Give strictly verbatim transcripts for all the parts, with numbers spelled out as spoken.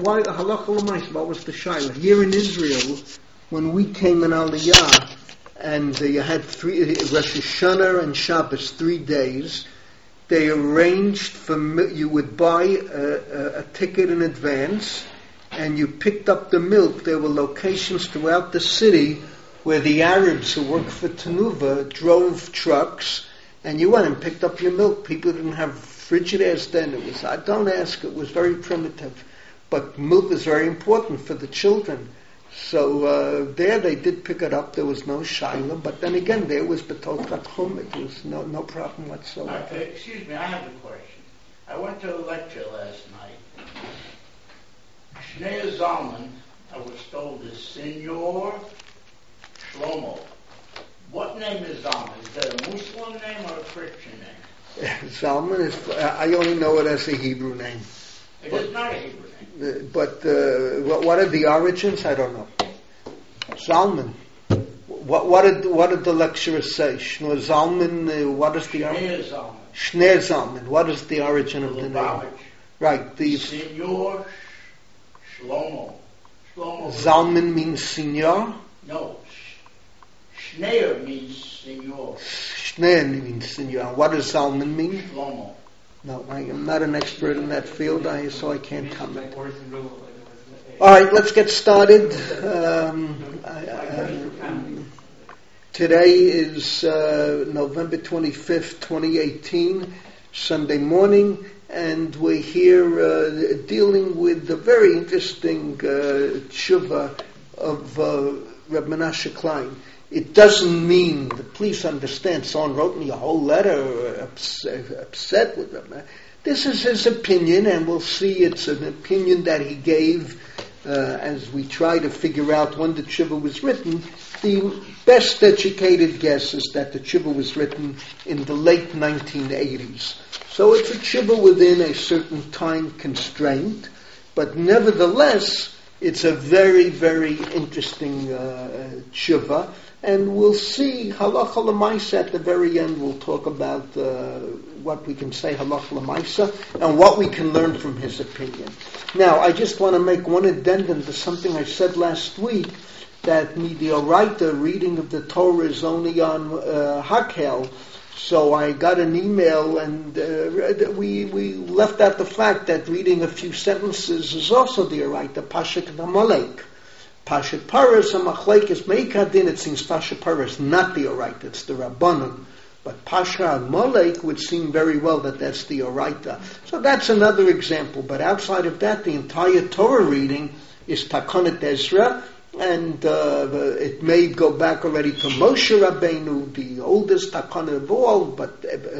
why halacha l'maisa? What was the shaila? Here in Israel, when we came in Aliyah, and uh, you had three Rosh Hashanah and Shabbos, three days. They arranged for you would buy a, a, a ticket in advance, and you picked up the milk. There were locations throughout the city where the Arabs who worked for Tenuva drove trucks, and you went and picked up your milk. People didn't have Frigidaires then. It was, I don't ask, it was very primitive. But milk is very important for the children. So uh, there they did pick it up. There was no shaila. But then again, there was betot chum. It was no no problem whatsoever. Uh, excuse me, I have a question. I went to a lecture last night. Shneur Zalman, I was told, is Senor Shlomo. What name is Zalman? Is that a Muslim name or a Christian name? Zalman is, I only know it as a Hebrew name. It but, is not a Hebrew name. But uh, what, what are the origins? I don't know. Zalman. What, what did what did the lecturer say? Shneur Zalman. Uh, what is the Shneur Zalman? Shneur Zalman. What is the origin of the name? Right. The Senor Shlomo. Shlomo. Zalman means senior. No. Shneur means senor. Shneur means senior. What does Zalman mean? Shlomo. No, I am not an expert in that field, I, so I can't comment. All right, let's get started. Um, I, I, today is uh, November twenty-fifth, twenty eighteen, Sunday morning, and we're here uh, dealing with the very interesting uh, tshuva of uh, Reb Menashe Klein. It doesn't mean, please understand, someone wrote me a whole letter upset, upset with him. This is his opinion, and we'll see it's an opinion that he gave uh, as we try to figure out when the tshuva was written. The best educated guess is that the tshuva was written in the late nineteen eighties. So it's a tshuva within a certain time constraint, but nevertheless, it's a very, very interesting uh, tshuva. And we'll see halacha l'maisa at the very end. We'll talk about uh, what we can say halacha l'maisa and what we can learn from his opinion. Now, I just want to make one addendum to something I said last week, that midioraita, reading of the Torah, is only on uh, Hakel. So I got an email, and uh, we we left out the fact that reading a few sentences is also the oraita, Pashat Amalek. Pashat Paras and Machlekes Meikadin, it seems Pashat Paras not the oraita, it's the Rabbanon. But Pashat Amalek would seem very well that that's the oraita. So that's another example. But outside of that, the entire Torah reading is Takonet Ezra, and uh, it may go back already to Moshe Rabbeinu, the oldest Takonet of all, but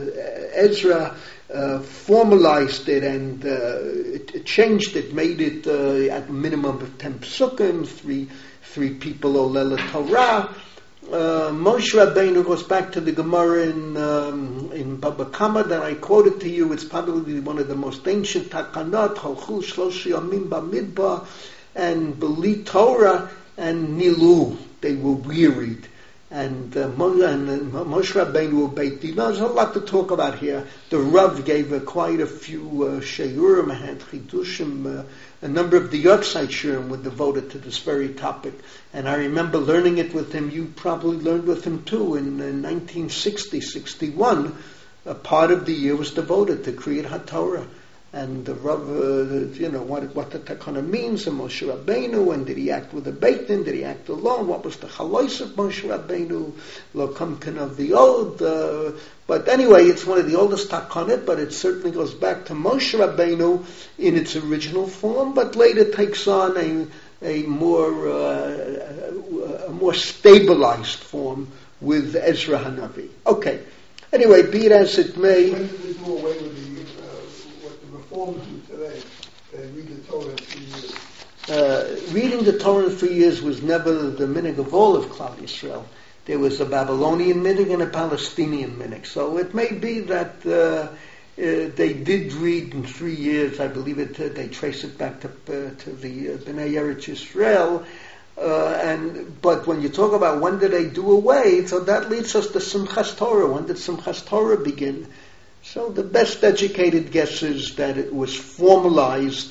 Ezra uh, formalized it and uh, it, it changed it, made it uh, at a minimum of ten psukim, three three people Olel Torah. Uh, Moshe Rabbeinu goes back to the Gemara in um, in Baba Kama that I quoted to you. It's probably one of the most ancient Takanot, Halchu Shloshi Yamim Bamidbar, and Beli Torah and Nilu. They were wearied. And, uh, and uh, Moshe Rabbeinu Beit Din. There's a lot to talk about here. The Rav gave uh, quite a few uh, sheyurim, had chidushim. Uh, a number of the Yotzai shurim were devoted to this very topic. And I remember learning it with him. You probably learned with him too. In uh, nineteen sixty, sixty-one, a part of the year was devoted to Kriyat HaTorah. And the Rav, uh, you know, what, what the Takana means, and Moshe Rabbeinu, and did he act with a Beit Din, did he act alone, what was the Chalois of Moshe Rabbeinu, Lo Kamkan of the old, uh, but anyway, it's one of the oldest Takanot, but it certainly goes back to Moshe Rabbeinu in its original form, but later takes on a, a more, uh, a more stabilized form with Ezra Hanavi. Okay. Anyway, be it as it may. When did they do away with the Reformers do today? They read the Torah in three years. Uh, reading the Torah in three years was never the minhag of all of Klal Yisrael. There was a Babylonian minhag and a Palestinian minhag. So it may be that uh, uh, they did read in three years. I believe it. Uh, they trace it back to uh, to the uh, Bnei Eretz Yisrael. Uh, and but when you talk about when did they do away, so that leads us to Simchas Torah. When did Simchas Torah begin? So the best educated guess is that it was formalized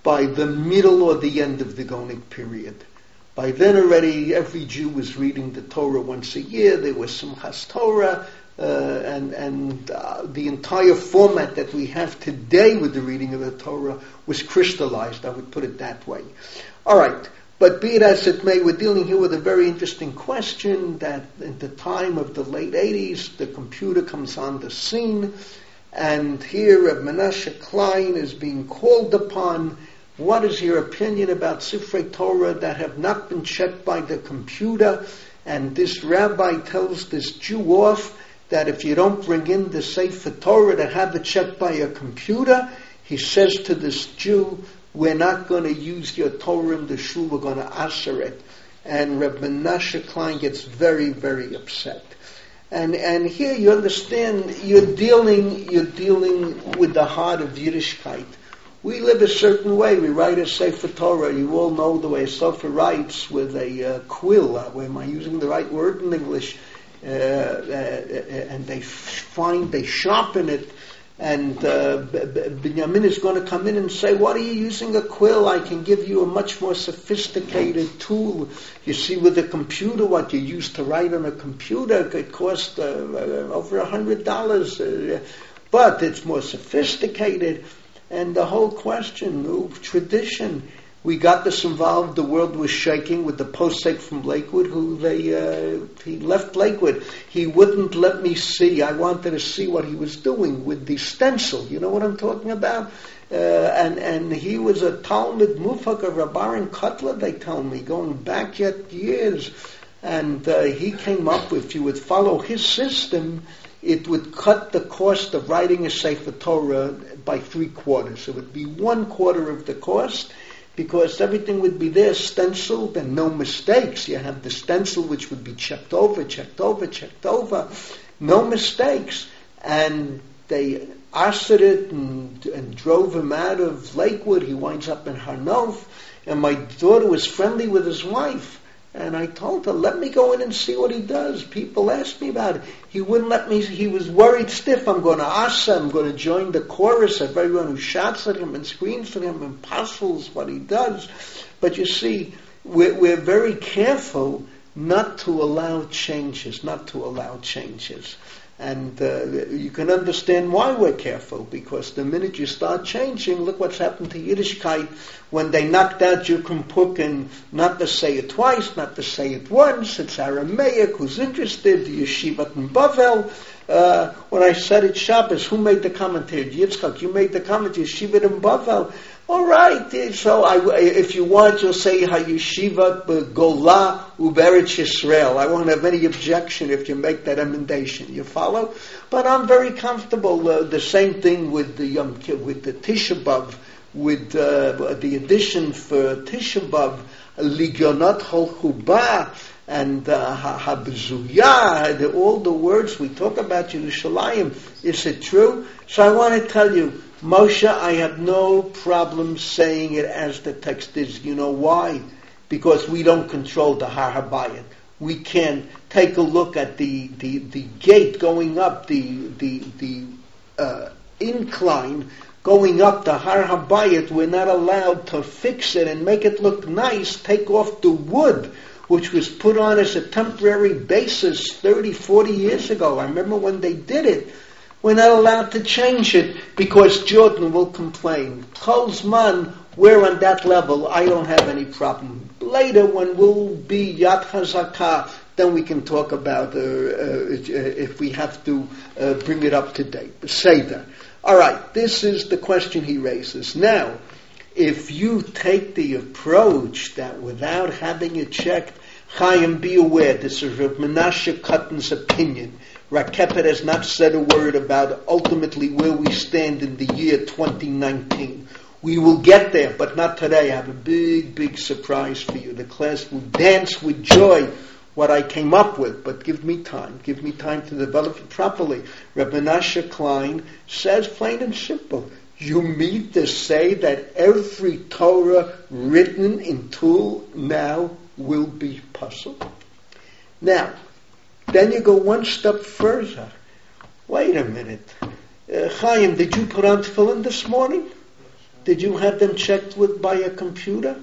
by the middle or the end of the Gaonic period. By then already every Jew was reading the Torah once a year. There was Simchas Torah, uh, and, and uh, the entire format that we have today with the reading of the Torah was crystallized, I would put it that way. All right, but be it as it may, we're dealing here with a very interesting question that in the time of the late eighties, the computer comes on the scene, and here Reb Menashe Klein is being called upon. What is your opinion about Sifrei Torah that have not been checked by the computer? And this rabbi tells this Jew off that if you don't bring in the Sefer Torah that have it checked by a computer, he says to this Jew, we're not going to use your Torah in the shul, we're going to asher it. And Reb Menashe Klein gets very, very upset. And and here you understand, you're dealing you're dealing with the heart of Yiddishkeit. We live a certain way. We write a Sefer Torah. You all know the way a Sofer writes with a uh, quill. Uh, am I using the right word in English? Uh, uh, and they find, they sharpen it. And uh, Binyamin is going to come in and say, what are you using a quill? I can give you a much more sophisticated tool. You see, with a computer, what you use to write on a computer could cost uh, over a hundred dollars. Uh, but it's more sophisticated. And the whole question, oh, tradition, we got this involved, the world was shaking with the posek from Lakewood, who they, uh, he left Lakewood. He wouldn't let me see, I wanted to see what he was doing with the stencil, you know what I'm talking about? Uh, and, and he was a Talmud Mufak of Rabbaran Kotler, they tell me, going back yet years. And uh, he came up with, if you would follow his system, it would cut the cost of writing a Sefer Torah by three quarters. It would be one quarter of the cost, because everything would be there stenciled and no mistakes. You have the stencil which would be checked over, checked over, checked over, no mistakes. And they assered it and, and drove him out of Lakewood. He winds up in Har Nof. And my daughter was friendly with his wife. And I told her, let me go in and see what he does. People asked me about it. He wouldn't let me. He was worried stiff. I'm going to asa. I'm going to join the chorus of everyone who shouts at him and screams at him and puzzles what he does. But you see, we're, we're very careful not to allow changes, not to allow changes. And uh, you can understand why we're careful, because the minute you start changing, look what's happened to Yiddishkeit when they knocked out Yirkum Pukin, not to say it twice, not to say it once. It's Aramaic, who's interested, the Yeshivat in Bavel. Uh, when I said it Shabbos, who made the commentary? Yitzchak, you made the comment, Yeshivat in Bavel. All right, so I, if you want, you'll say HaYeshivat Gola Uberetz Yisrael. I won't have any objection if you make that emendation. You follow? But I'm very comfortable. Uh, the same thing with the Yom Kippur, with the Tisha B'Av, with uh, the addition for Tisha B'Av, Ligionat Holchuba and Habezuya, all the words we talk about Yerushalayim. Is it true? So I want to tell you, Moshe, I have no problem saying it as the text is. You know why? Because we don't control the Har HaBayit. We can take a look at the, the, the gate going up, the the the uh, incline going up the Har HaBayit. We're not allowed to fix it and make it look nice, take off the wood, which was put on as a temporary basis thirty, forty years ago. I remember when they did it. We're not allowed to change it because Jordan will complain. Cholzman, we're on that level. I don't have any problem. Later, when we'll be Yad Hazakah, then we can talk about uh, uh, if we have to uh, bring it up to date. Seder. All right, this is the question he raises. Now, if you take the approach that without having it checked, Chaim, be aware, this is Rav Menashe Cotton's opinion. Rakepet has not said a word about ultimately where we stand in the year twenty nineteen. We will get there, but not today. I have a big, big surprise for you. The class will dance with joy what I came up with, but give me time. Give me time to develop it properly. Reb Menashe Klein says plain and simple, you mean to say that every Torah written in Tul now will be puzzled? Now, then you go one step further. Wait a minute. Uh, Chaim, did you put on tefillin this morning? Did you have them checked with by a computer?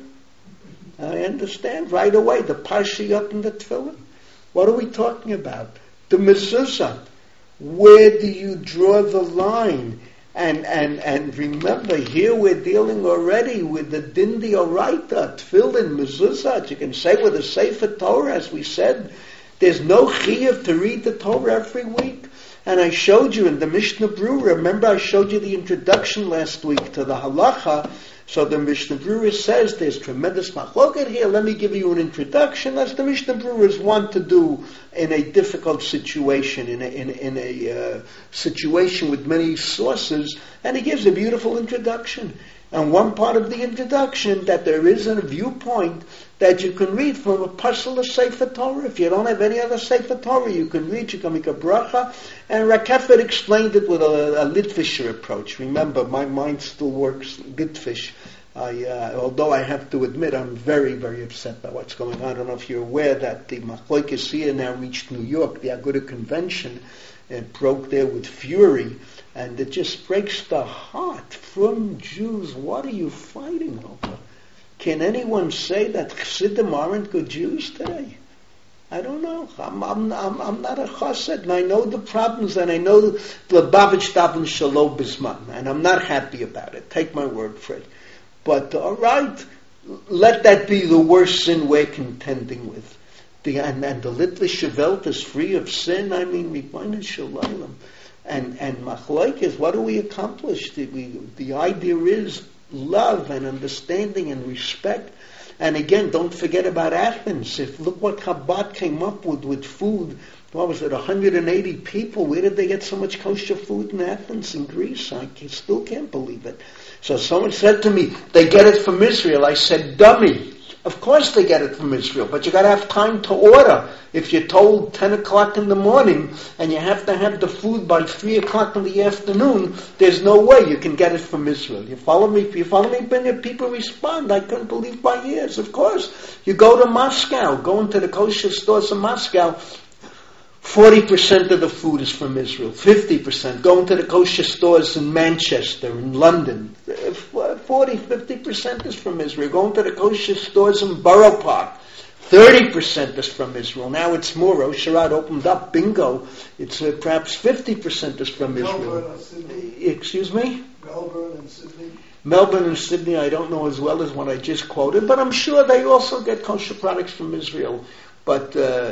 I understand right away. The parsha up in the tefillin. What are we talking about? The mezuzah. Where do you draw the line? And and and remember, here we're dealing already with the din d'oraita, tefillin, mezuzah. You can say with the Sefer Torah, as we said, there's no chiyuv to read the Torah every week. And I showed you in the Mishnah Berurah, remember I showed you the introduction last week to the halacha. So the Mishnah Berurah says there's tremendous machloket here. Let me give you an introduction, as the Mishnah Berurahs want to do in a difficult situation, in a, in, in a uh, situation with many sources. And he gives a beautiful introduction. And one part of the introduction, that there is a viewpoint that you can read from a parcel of Sefer Torah. If you don't have any other Sefer Torah, you can read, you can make a bracha. And Rakefet explained it with a, a Litvisher approach. Remember, my mind still works Litvish. I, uh, although I have to admit, I'm very, very upset by what's going on. I don't know if you're aware that the Machloikes here now reached New York, the Aguda Convention. It broke there with fury. And it just breaks the heart from Jews. What are you fighting over? Can anyone say that Chassidim aren't good Jews today? I don't know. I'm, I'm, I'm, I'm not a chassid, and I know the problems, and I know the Lubavitch Davin Shalom Bisman, and I'm not happy about it. Take my word for it. But all right, let that be the worst sin we're contending with. The, and, and the Litvish Welt is free of sin. I mean, Ribono Shel Olam. And and machlokes, what do we accomplish? The, we, the idea is love and understanding and respect. And again, don't forget about Athens. If look what Chabad came up with with food. What was it? one hundred eighty people. Where did they get so much kosher food in Athens, in Greece? I can, still can't believe it. So someone said to me, they get it from Israel. I said, dummy. Of course they get it from Israel, but you got to have time to order. If you're told ten o'clock in the morning and you have to have the food by three o'clock in the afternoon, there's no way you can get it from Israel. You follow me? If you follow me, when people respond, I couldn't believe my ears. Of course, you go to Moscow, go into the kosher stores in Moscow, forty percent of the food is from Israel, fifty percent. Go into the kosher stores in Manchester, in London, forty, fifty percent is from Israel. Go into the kosher stores in Borough Park, thirty percent is from Israel. Now it's more. Osherad opened up, bingo. It's uh, perhaps fifty percent is from Israel. Melbourne and Sydney. Excuse me? Melbourne and Sydney. Melbourne and Sydney, I don't know as well as what I just quoted, but I'm sure they also get kosher products from Israel. But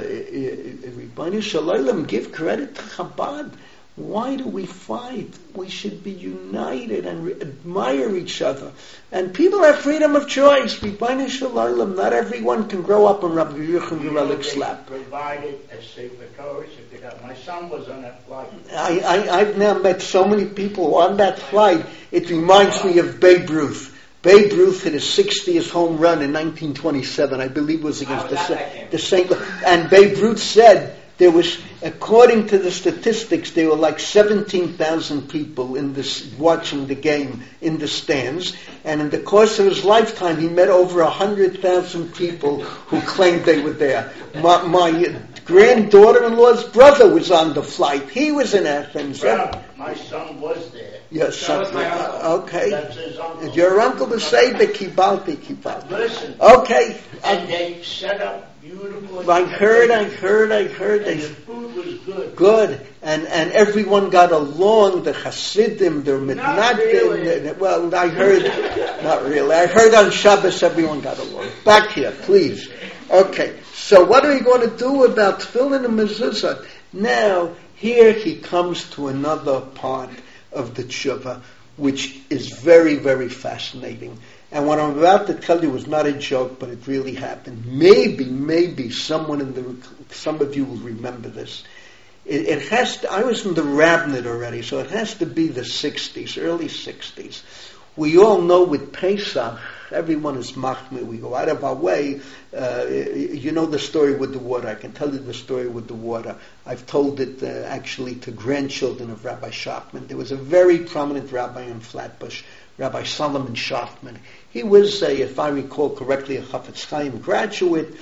Ribono Shel Olam, give credit to Chabad. Why do we fight? We should be united and re- admire each other. And people have freedom of choice. Ribono Shel Olam, not everyone can grow up in Rabbi Yochanan Gerelik's lap. Provided a Sefer Torah. My son was on that flight. I, I, I've now met so many people on that flight. It reminds me of Babe Ruth. Babe Ruth hit his sixtieth home run in nineteen twenty-seven. I believe it was against the, the Saint Louis. And Babe Ruth said there was, according to the statistics, there were like seventeen thousand people in this watching the game in the stands. And in the course of his lifetime, he met over one hundred thousand people who claimed they were there. My, my granddaughter-in-law's brother was on the flight. He was in Athens. Well, my son was there. Yes, that was my uncle. Okay. That's his uncle. Your uncle to say the kibalti kibalti. Listen. Okay. And they set up beautiful. I heard, I heard, I heard. And They, the food was good. good. And and everyone got along. The Hasidim, the Mitnadim. really. the- Well, I heard, not really. I heard on Shabbos everyone got along. Back here, please. Okay. So what are we going to do about tefillin and mezuzah? Now, here he comes to another part of the tshuva, which is very, very fascinating. And what I'm about to tell you is not a joke, but it really happened. Maybe, maybe someone in the, some of you will remember this. It, it has to, I was in the rabbinate already, so it has to be the sixties, early sixties. We all know with Pesach, everyone is machmir. We go out of our way. Uh, you know the story with the water. I can tell you the story with the water. I've told it uh, actually to grandchildren of Rabbi Schafman. There was a very prominent rabbi in Flatbush, Rabbi Solomon Schafman. He was, a, if I recall correctly, a Chafetz Chaim graduate.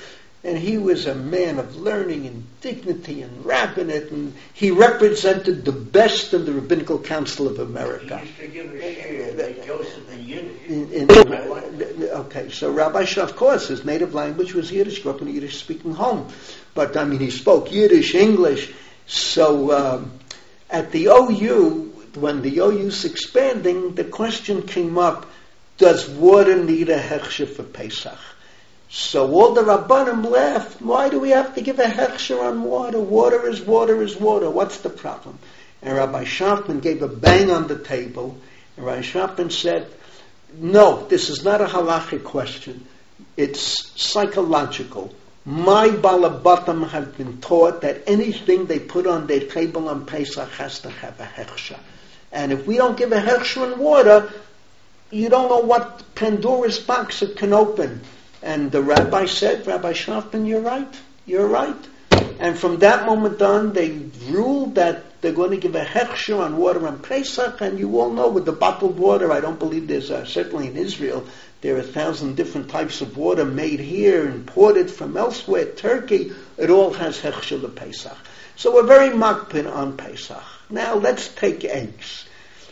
And he was a man of learning and dignity and rabbinate, and he represented the best in the Rabbinical Council of America. He used to give a share like Joseph in Yiddish. In, in, uh, okay, so Rabbi Shah, of course, his native language was Yiddish, grew up in a Yiddish-speaking home. But, I mean, he spoke Yiddish, English. So um, at the O U, when the O U's expanding, the question came up, does water need a hechsher for Pesach? So all the Rabbanim laughed. Why do we have to give a hechsher on water? Water is water is water. What's the problem? And Rabbi Shafman gave a bang on the table. And Rabbi Shafman said, no, this is not a halachic question. It's psychological. My balabatim have been taught that anything they put on their table on Pesach has to have a hechsher. And if we don't give a hechsher on water, you don't know what Pandora's box it can open. And the rabbi said, Rabbi Shafman, you're right, you're right. And from that moment on, they ruled that they're going to give a hechsher on water on Pesach, and you all know with the bottled water, I don't believe there's, a, certainly in Israel, there are a thousand different types of water made here, imported from elsewhere, Turkey, it all has hechsher le Pesach. So we're very makpid on Pesach. Now let's take eggs.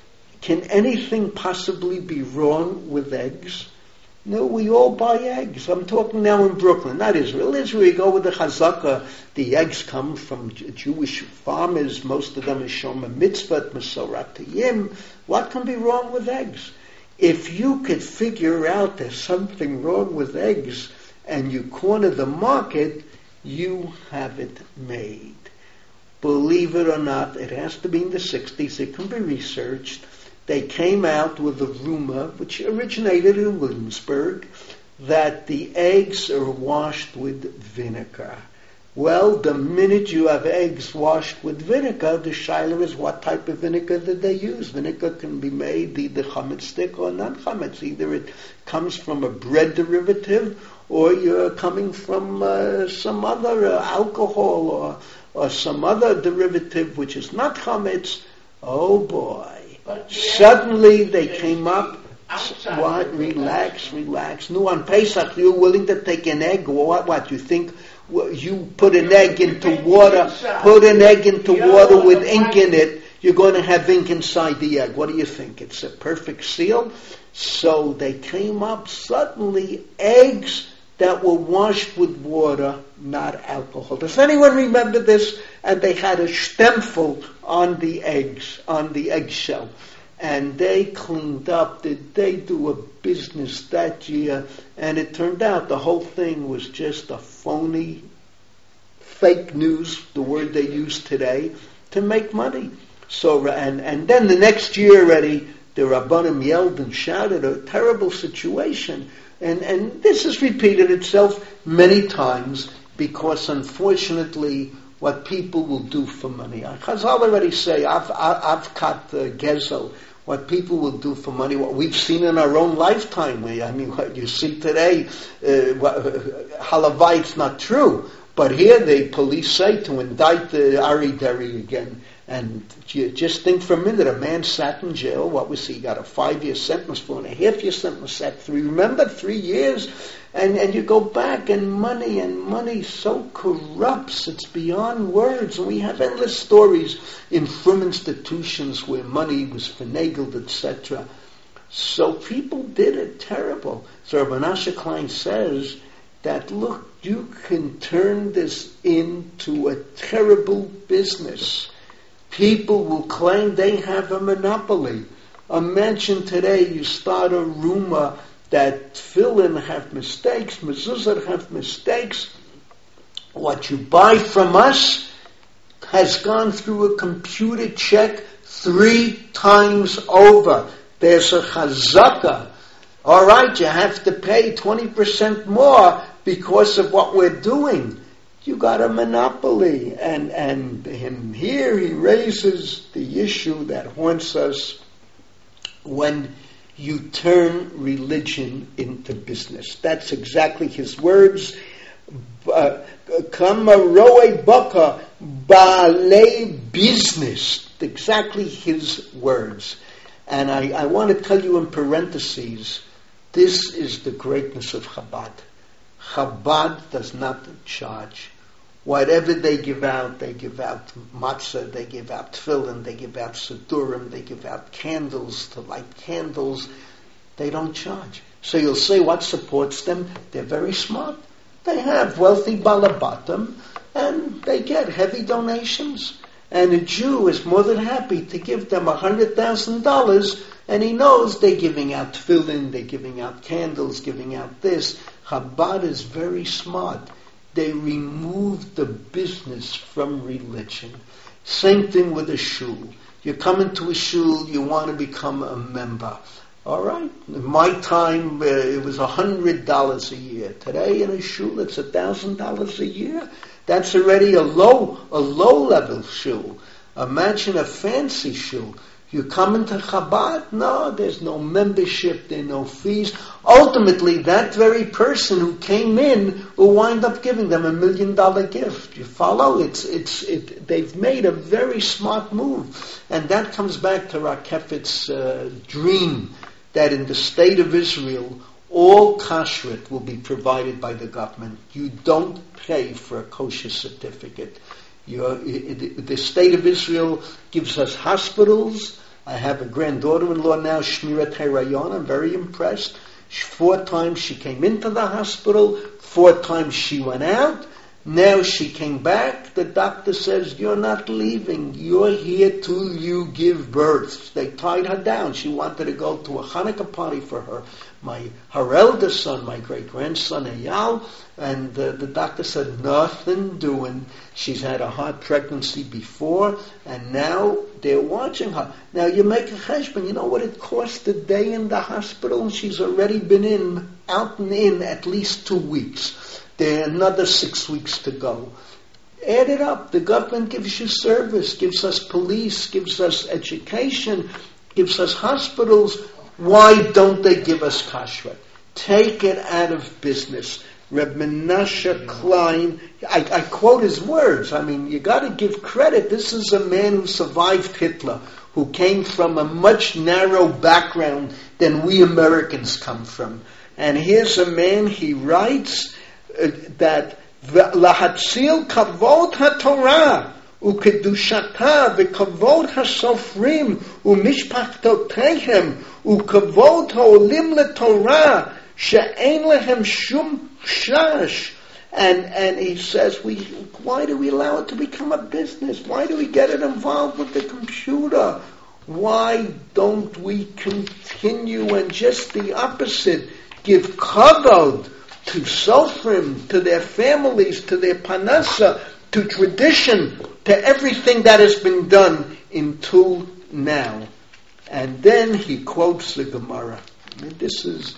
Can anything possibly be wrong with eggs? No, we all buy eggs. I'm talking now in Brooklyn, not Israel. Israel, you go with the chazaka. The eggs come from Jewish farmers. Most of them is Shomer Mitzvah, Mesorat Yim. What can be wrong with eggs? If you could figure out there's something wrong with eggs and you corner the market, you have it made. Believe it or not, it has to be in the sixties. It can be researched. They came out with a rumor, which originated in Williamsburg, that the eggs are washed with vinegar. Well, the minute you have eggs washed with vinegar, the shaila is what type of vinegar did they use? Vinegar can be made either chametz stick or non-chametz. Either it comes from a bread derivative, or you're coming from uh, some other uh, alcohol or, or some other derivative which is not chametz. Oh boy. But suddenly they came up, what, relax, relax. No, on Pesach you're willing to take an egg, or what, what, you think you put an egg into water, put an egg into water with ink in it, you're going to have ink inside the egg. What do you think? It's a perfect seal? So they came up suddenly, eggs that were washed with water, not alcohol. Does anyone remember this? And they had a stempel on the eggs, on the eggshell. And they cleaned up. Did they do a business that year? And it turned out the whole thing was just a phony, fake news, the word they use today, to make money. So, and, and then the next year already, the Rabbanim yelled and shouted, a terrible situation. And, and this has repeated itself many times because, unfortunately, what people will do for money. Chazal already say, I've, I've cut uh, gezel, what people will do for money, what we've seen in our own lifetime. I mean, what you see today, uh, halavai, it's not true. But here the police say to indict the Ari Deri again. And you just think for a minute, a man sat in jail. What was he? He got a five-year sentence, four and a half-year sentence, sat three. Remember, three years? And and you go back, and money, and money so corrupts. It's beyond words. And we have endless stories in from institutions where money was finagled, et cetera. So people did it terrible. So Rabbi Menashe Klein says that, look, you can turn this into a terrible business. People will claim they have a monopoly. Imagine today you start a rumor that tefillin have mistakes, mezuzah have mistakes. What you buy from us has gone through a computer check three times over. There's a chazaka. All right, you have to pay twenty percent more because of what we're doing. You got a monopoly. And, and, and here he raises the issue that haunts us when you turn religion into business. That's exactly his words. Kama roe baka baalei business. Exactly his words. And I, I want to tell you in parentheses, this is the greatness of Chabad. Chabad does not charge. Whatever they give out, they give out matzah, they give out tefillin, they give out sedurim, they give out candles to light candles. They don't charge. So you'll say, what supports them? They're very smart. They have wealthy balabatim, and they get heavy donations. And a Jew is more than happy to give them a hundred thousand dollars, and he knows they're giving out tefillin, they're giving out candles, giving out this. Chabad is very smart. They remove the business from religion. Same thing with a shul. You come into a shul, you want to become a member. All right. In my time, uh, it was a hundred dollars a year. Today, in a shul, it's a thousand dollars a year. That's already a low, a low level shul. Imagine a fancy shul. You come into Chabad, no, there's no membership, there are no fees. Ultimately, that very person who came in will wind up giving them a million dollar gift. You follow? It's it's it. They've made a very smart move, and that comes back to Rakefet's uh, dream that in the state of Israel, all kashrut will be provided by the government. You don't pay for a kosher certificate. You're, it, the state of Israel gives us hospitals. I have a granddaughter-in-law now, Shmirat Harayon. I'm very impressed. Four times she came into the hospital. Four times she went out. Now she came back. The doctor says, you're not leaving. You're here till you give birth. They tied her down. She wanted to go to a Hanukkah party for her. My, her eldest son, my great-grandson, Eyal, and uh, the doctor said, nothing doing. She's had a hard pregnancy before, and now they're watching her. Now you make a cheshbon. You know what it cost a day in the hospital? She's already been in, out and in at least two weeks. There are another six weeks to go. Add it up. The government gives you service, gives us police, gives us education, gives us hospitals. Why don't they give us kashrut? Take it out of business. Reb Menashe Klein, I, I quote his words. I mean, you got to give credit. This is a man who survived Hitler, who came from a much narrow background than we Americans come from. And here's a man, he writes uh, that Lahatzil kavod haTorah ukedushata v'kavod hasofrim u'mishpachtotehem u'kavod ha'olim leTorah she'ein lehem shum shash. And and he says, we why do we allow it to become a business? Why do we get it involved with the computer? Why don't we continue and just the opposite, give kavod to Sofrim, to their families, to their panasa, to tradition, to everything that has been done until now. And then he quotes the Gemara. I mean, this is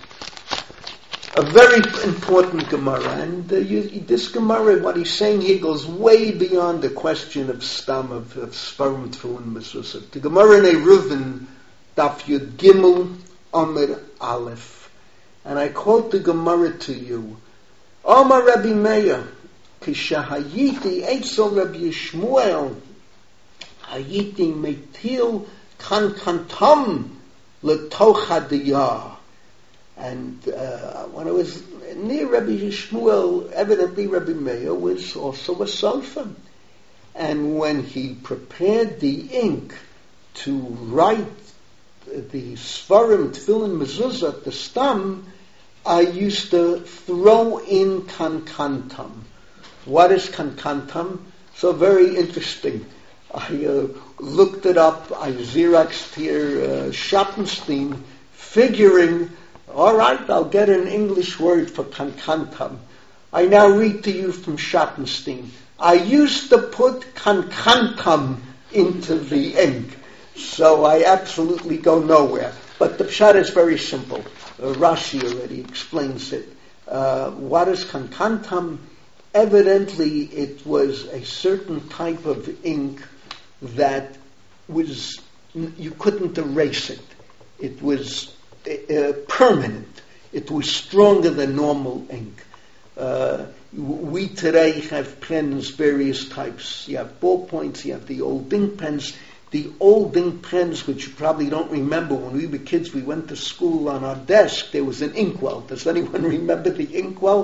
a very important Gemara. And uh, you, this Gemara, what he's saying here, goes way beyond the question of stam, of, of Sfarim, Tefillin, Mezuzah. The Gemara in Eruvin, Daf Yud Gimel, Amud Aleph. And I quote the Gemara to you. Omar Rabbi Meir, Kishahayiti Eitzel Rabbi Yishmuel, Hayiti Metil Kankantam Letocha Diyah. And uh, when I was near Rabbi Yishmuel, evidently Rabbi Meir was also a sofer. And when he prepared the ink to write the Sfarim, Tefillin, Mezuzah, the stam, I used to throw in kankantam. What is kankantam? So very interesting. I uh, looked it up. I Xeroxed here uh, Schottenstein, figuring, all right, I'll get an English word for kankantam. I now read to you from Schottenstein. I used to put kankantam into the ink. So I absolutely go nowhere. But the pshat is very simple. Uh, Rashi already explains it. Uh, what is kankantam? Evidently, it was a certain type of ink that was, you couldn't erase it. It was uh, permanent. It was stronger than normal ink. Uh, we today have pens, various types. You have ballpoints, you have the old ink pens. The old ink pens, which you probably don't remember, when we were kids, we went to school on our desk, there was an inkwell. Does anyone remember the inkwell?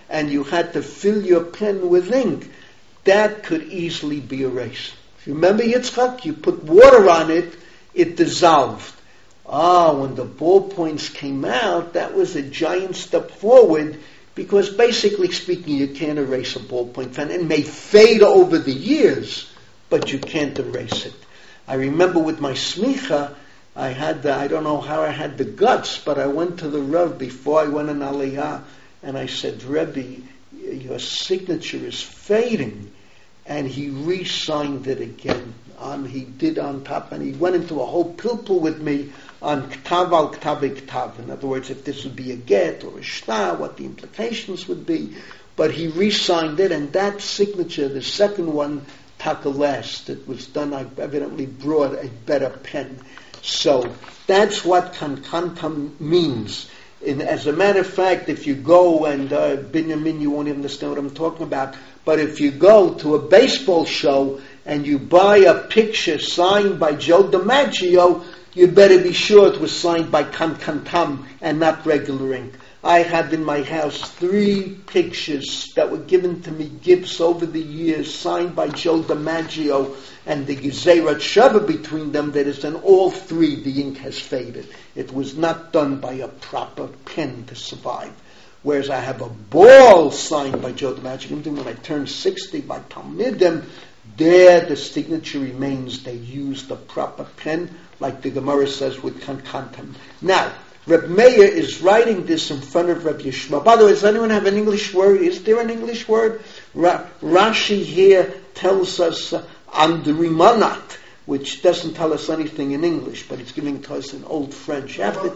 and you had to fill your pen with ink, that could easily be erased. If you remember Yitzchak, you put water on it, it dissolved. Ah, when the ballpoints came out, that was a giant step forward, because basically speaking, you can't erase a ballpoint pen. It may fade over the years, but you can't erase it. I remember with my smicha, I had the, I don't know how I had the guts, but I went to the Rav before I went in Aliyah, and I said, Rebbe, your signature is fading. And he re-signed it again. On, he did on top, and he went into a whole pilpul with me on ktav al ktav ktav. In other words, if this would be a get or a shta, what the implications would be. But he re-signed it, and that signature, the second one, takalest, it was done, I evidently brought a better pen. So that's what kankantam means. And as a matter of fact, if you go, and uh, Binyamin, you won't understand what I'm talking about, but if you go to a baseball show and you buy a picture signed by Joe DiMaggio, you better be sure it was signed by kankantam and not regular ink. I had in my house three pictures that were given to me gifts over the years, signed by Joe DiMaggio, and the Gezerat Shava between them, that is, in all three the ink has faded. It was not done by a proper pen to survive. Whereas I have a ball signed by Joe DiMaggio, when I turned sixty by Talmidim, there the signature remains. They used the proper pen, like the Gemara says with kankantam. Now, Reb Meir is writing this in front of Reb Yishmael. By the way, does anyone have an English word? Is there an English word? Ra- Rashi here tells us uh, andrimanat, which doesn't tell us anything in English, but it's giving to us in Old French. After,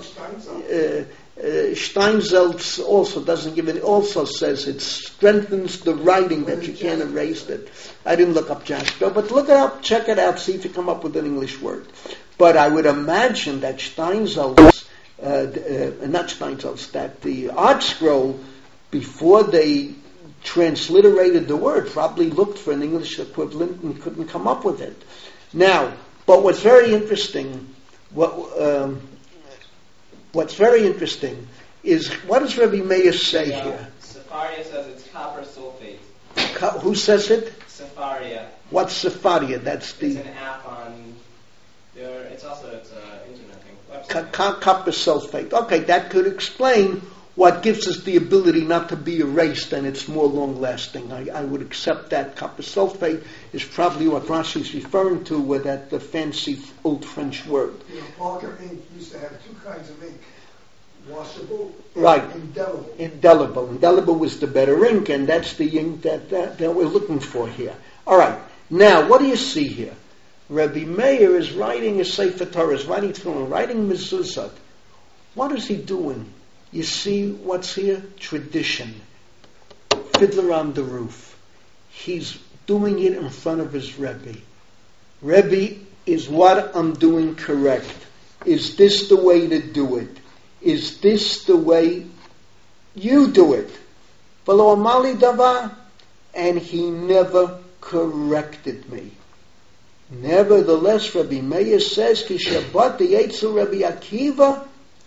uh, uh, Steinsaltz also doesn't give it. Also says it strengthens the writing that you can't erase it. I didn't look up Jasper, but look it up, check it out, see if you come up with an English word. But I would imagine that Steinsaltz. Uh, uh, not Steinsaltz, that the Art Scroll, before they transliterated the word, probably looked for an English equivalent and couldn't come up with it. Now, but what's very interesting, what um, what's very interesting is, what does Rebbe Meir say yeah, here? Sepharia says it's copper sulfate. Co- who says it? Sepharia. What's Sepharia? That's the... It's an app on... There, it's also it's an internet thing. Co- co- copper sulfate. Okay, that could explain what gives us the ability not to be erased, and it's more long-lasting. I, I would accept that. Copper sulfate is probably what Rashi is referring to with that the fancy Old French word. You know, Parker ink used to have two kinds of ink. Washable and right. indelible. Indelible. Indelible was the better ink, and that's the ink that, that, that we're looking for here. All right. Now, what do you see here? Rabbi Meir is writing a Sefer Torah, is writing Tefillin, writing mezuzot. What is he doing? You see what's here? Tradition. Fiddler on the roof. He's doing it in front of his Rebbe. Rebbe, is what I'm doing correct? Is this the way to do it? Is this the way you do it? V'lo amali davar, and he never corrected me. Nevertheless, Rabbi Meir says, "Ki Shabbat the Rabbi Akiva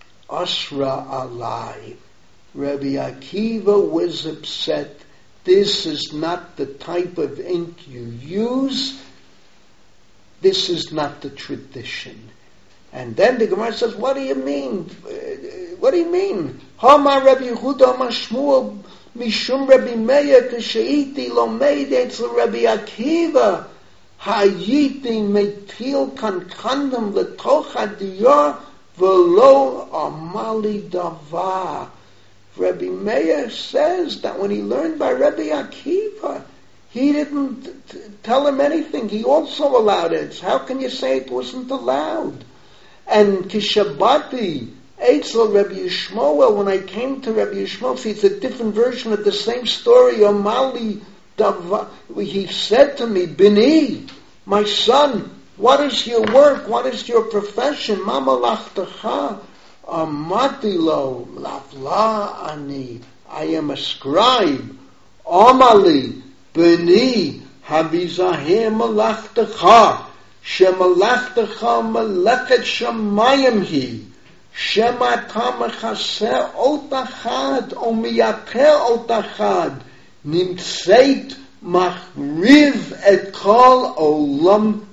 asra alai." Rabbi Akiva was upset. This is not the type of ink you use. This is not the tradition. And then the Gemara says, what do you mean? What do you mean? Hama Rabbi Yehuda Mashmuel Mishum Rabbi Meir Kasheiti Lomeid Etzel Rabbi Akiva Hayiti Metil Kankandam Letoch Hadiyah Velo Amali Davar. Rabbi Meir says that when he learned by Rabbi Akiva, he didn't t- tell him anything. He also allowed it. How can you say it wasn't allowed? And Kishabati, Eitzel Rabbi Yishmael, when I came to Rabbi Yishmael, see, it's a different version of the same story. Amali Davar. He said to me, Bini, my son, what is your work? What is your profession? Mama lachtacha. Amatilo lavla ani. I am a scribe. Amali beni havizahir malachtecha shemalachtecha malachet shamayim hi Shema tamachaseh otachad o miyater otachad nimtzeit machriv et kol olam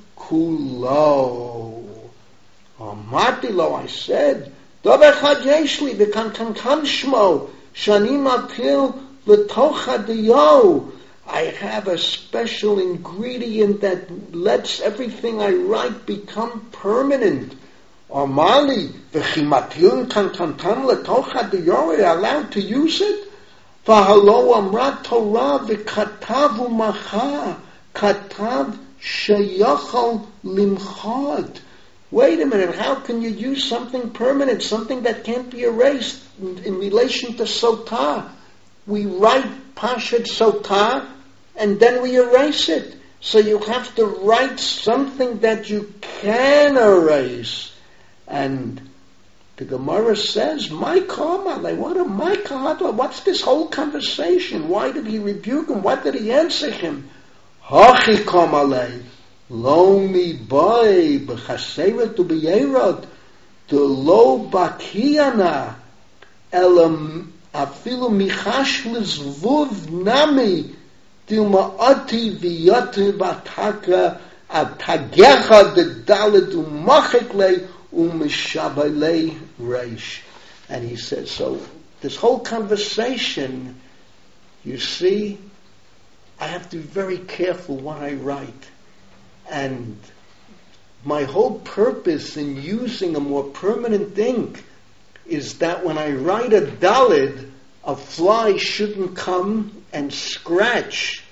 kulo. Amarti lo, I said, Dover chad yeshli v'kan kan kan shmo shani matil l'tocha diyo. I have a special ingredient that lets everything I write become permanent. Amali v'chimatil kan kan kan l'tocha diyo. Are you allowed to use it? V'halo amrat Torah v'katav u'macha katav sheyachal limchad. Wait a minute, how can you use something permanent, something that can't be erased in, in relation to Sotah? We write Pashat Sotah and then we erase it. So you have to write something that you can erase. And the Gemara says, My Kamalei, what a My Kamalei, what's this whole conversation? Why did he rebuke him? What did he answer him? Hachi Kamalei. Lo mi boy b'chaseret u'b'yerod de lo bakiyana elam afilu michash l'zvuv nami dilma'ati v'yati v'ataka atagecha de dalet u'machekle u'mishabalei reish. And he says, so this whole conversation, you see, I have to be very careful what I write. And my whole purpose in using a more permanent ink is that when I write a dalid, a fly shouldn't come and scratch,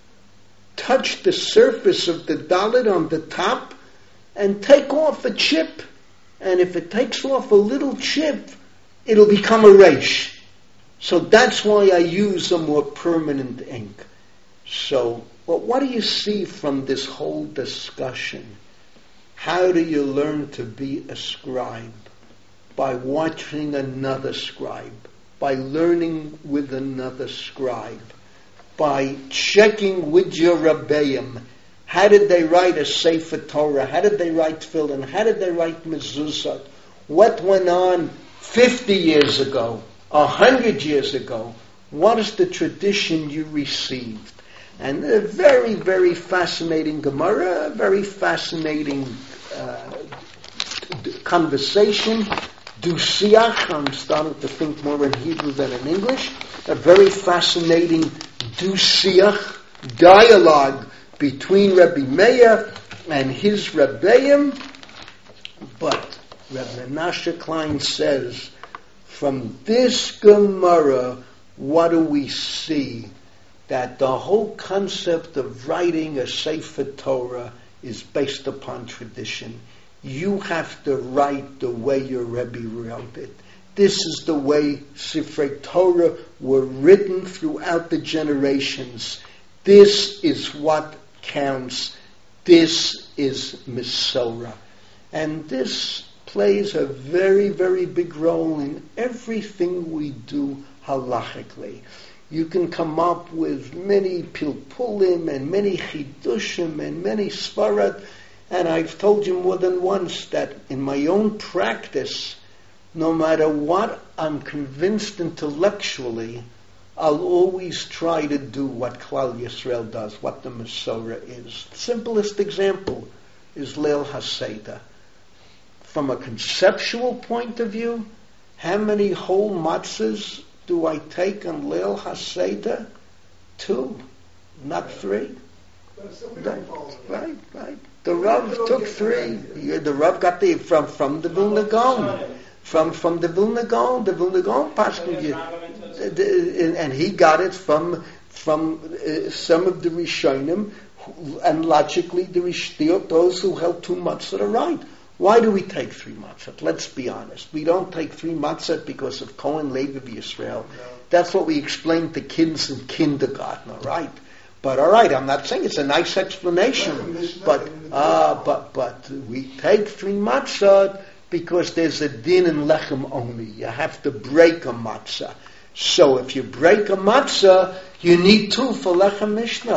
touch the surface of the dalid on the top, and take off a chip. And if it takes off a little chip, it'll become a resh. So that's why I use a more permanent ink. So, well, what do you see from this whole discussion? How do you learn to be a scribe? By watching another scribe, by learning with another scribe, by checking with your Rabbeim. How did they write a Sefer Torah? How did they write Tefillin? How did they write Mezuzot? What went on fifty years ago, one hundred years ago? What is the tradition you received? And a very, very fascinating Gemara, a very fascinating uh, d- conversation. Dusiach, I'm starting to think more in Hebrew than in English. A very fascinating Dusiach, dialogue between Rabbi Meir and his Rebbeim. But Rabbi Menashe Klein says, from this Gemara, what do we see? That the whole concept of writing a Sefer Torah is based upon tradition. You have to write the way your Rebbe wrote it. This is the way Sifrei Torah were written throughout the generations. This is what counts. This is Mesorah. And this plays a very, very big role in everything we do halachically. You can come up with many pilpulim and many chidushim and many svarad, and I've told you more than once that in my own practice, no matter what I'm convinced intellectually, I'll always try to do what Klal Yisrael does, what the Mesorah is. The simplest example is Leil HaSeder. From a conceptual point of view, how many whole matzahs do I take on Leil HaSeder? Two, not three. No, right, right. The Rav took three. The Rav got the from from the Vilna Gaon, from from the Vilna Gaon, the Vilna Gaon Paskin, and he got it from from uh, some of the Rishonim, and logically the Rishtiyot, those who held two matzot are right. Why do we take three matzot? Let's be honest. We don't take three matzot because of Cohen Levi Yisrael. That's what we explain to kids in kindergarten, all right? But all right, I'm not saying it's a nice explanation, but uh, but but we take three matzot because there's a din in lechem only. You have to break a matzah. So if you break a matzah, you need two for lechem mishnah.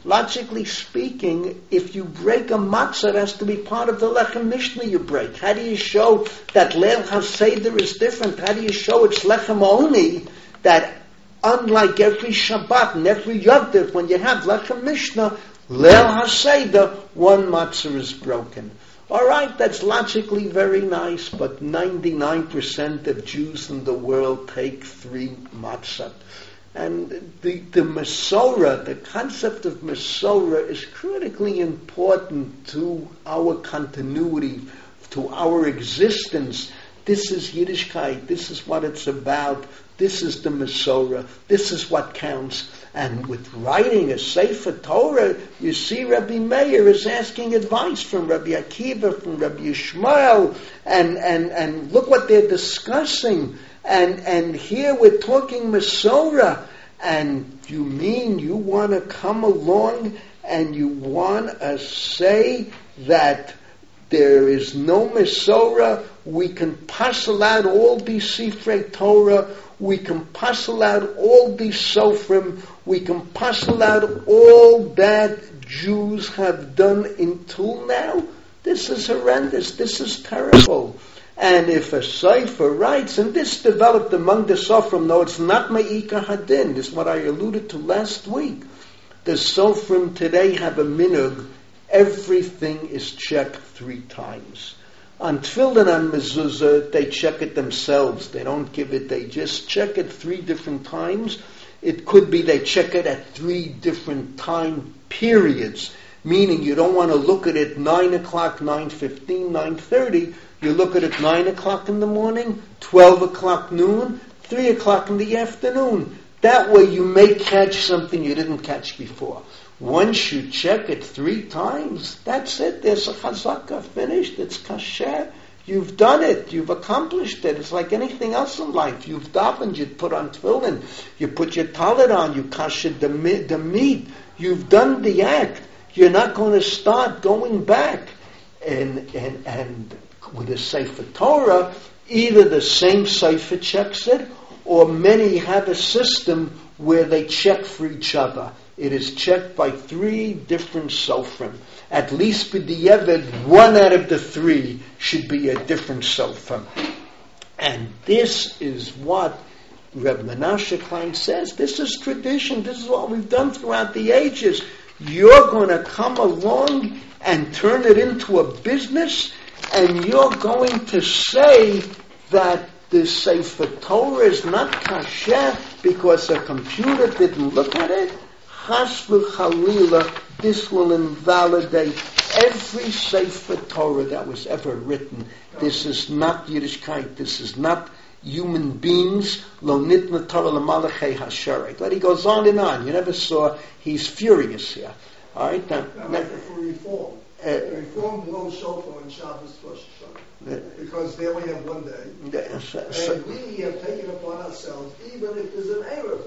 logically speaking, if you break a matzah, it has to be part of the lechem mishnah you break. How do you show that Leil HaSeder is different? How do you show it's lechem only, that unlike every Shabbat and every Yom Tov, when you have lechem mishnah, Leil HaSeder, one matzah is broken? All right, that's logically very nice, but ninety-nine percent of Jews in the world take three matzah. And the, the Masorah, the concept of Masorah is critically important to our continuity, to our existence. This is Yiddishkeit, this is what it's about, this is the Masorah, this is what counts. And with writing a Sefer Torah, you see Rabbi Meir is asking advice from Rabbi Akiva, from Rabbi Yishmael, and, and, and look what they're discussing. And, and here we're talking Masorah, and you mean you want to come along and you want to say that there is no Masorah, we can parcel out all these Sifrei Torah, we can parcel out all these Sofrim, we can parcel out all that Jews have done until now? This is horrendous, this is terrible. And if a Sefer writes, and this developed among the Sofrim, no, it's not Ma'ika Hadin, this is what I alluded to last week. The Sofrim today have a minhag, everything is checked three times. On Tefillin and Mezuzah, they check it themselves. They don't give it, they just check it three different times. It could be they check it at three different time periods, meaning you don't want to look at it nine o'clock, nine fifteen, nine thirty. You look at it nine o'clock in the morning, twelve o'clock noon, three o'clock in the afternoon. That way you may catch something you didn't catch before. Once you check it three times, that's it. There's a chazaka, finished. It's kasher. You've done it. You've accomplished it. It's like anything else in life. You've davened. You put on tefillin. You put your talit on. You kasher the, the meat. You've done the act. You're not going to start going back. And and and with a Sefer Torah, either the same Sefer checks it, or many have a system where they check for each other. It is checked by three different Sofrim. At least b'di'evet, one out of the three should be a different Sofrim. And this is what Reb Menashe Klein says. This is tradition. This is what we've done throughout the ages. You're going to come along and turn it into a business, and you're going to say that the Sefer Torah is not kasher because a computer didn't look at it. Chas v'chalila, this will invalidate every Sefer Torah that was ever written. This is not Yiddishkeit. This is not human beings. Lo nitna Torah l'malachei hasharei. But he goes on and on. You never saw. He's furious here. All right. Now, I'm like for reform. Uh, reform blows shofar on Shabbos Rosh Hashanah because they only have one day, uh, so, so, and we have taken upon ourselves, even if there's an error.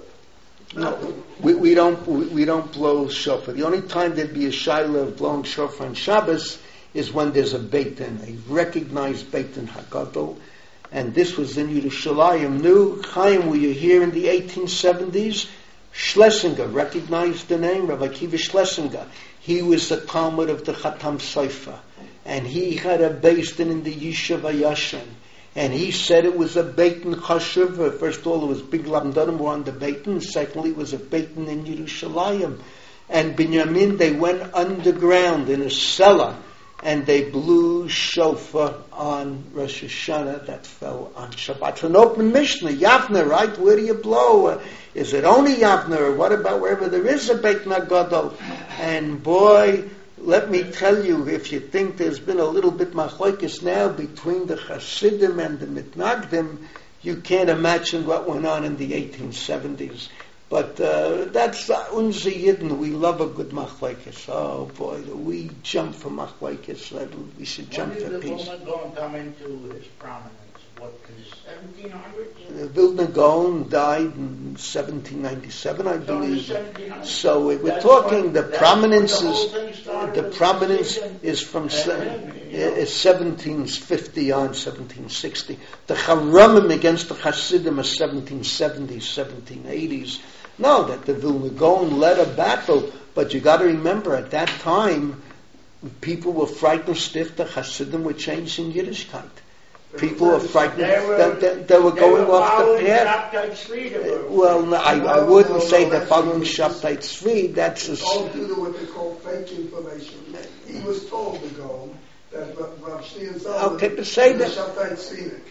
No, we, we don't we, we don't blow shofar. The only time there'd be a shaila of blowing shofar on Shabbos is when there's a Beit Din, a recognized Beit Din Hagadol, and this was in Yerushalayim. New Chaim, were you here in the eighteen seventies? Schlesinger, recognized the name, Rabbi Akiva Schlesinger. He was the Talmud of the Chatam Sofer, and he had a Beit Din in the Yeshiva Yashin. And he said it was a Beit Din Chashuv. First of all, it was big Lamdanim were on the Beit Din. Secondly, it was a Beit Din in Yerushalayim. And Binyamin, they went underground in a cellar, and they blew shofar on Rosh Hashanah that fell on Shabbat. It's an open Mishnah, Yavna, right? Where do you blow? Is it only Yavna, or what about wherever there is a Beit Din Gadol? And boy, let me tell you, if you think there's been a little bit machlokes now between the Hasidim and the Mitnagdim, you can't imagine what went on in the eighteen seventies. But uh, that's uh, unser Yidden. We love a good machlokes. Oh boy, we jump for machlokes. We should jump for peace. When did the Vilna Gaon come into his prominence? What, in the seventeen hundreds? The Vilna Gaon died in seventeen ninety-seven, I believe. So we're That's talking what, the prominence the is the prominence is from se- is seventeen fifty on seventeen sixty. The Charamim against the Hasidim are seventeen seventies, seventeen eighties. No, that the Vilna Gaon led a battle, but you got to remember at that time, people were frightened stiff that Hasidim were changed in Yiddishkeit. People were frightened. They were, they, they, they were they going were off the path. Uh, well, no, I, I wouldn't no, say no, they're following Shabtai Tzvi. That's a... It's all due to what they call fake information. He was told to go that Rav Shneur Zalman okay, to say was that, Shabtai Tzvi.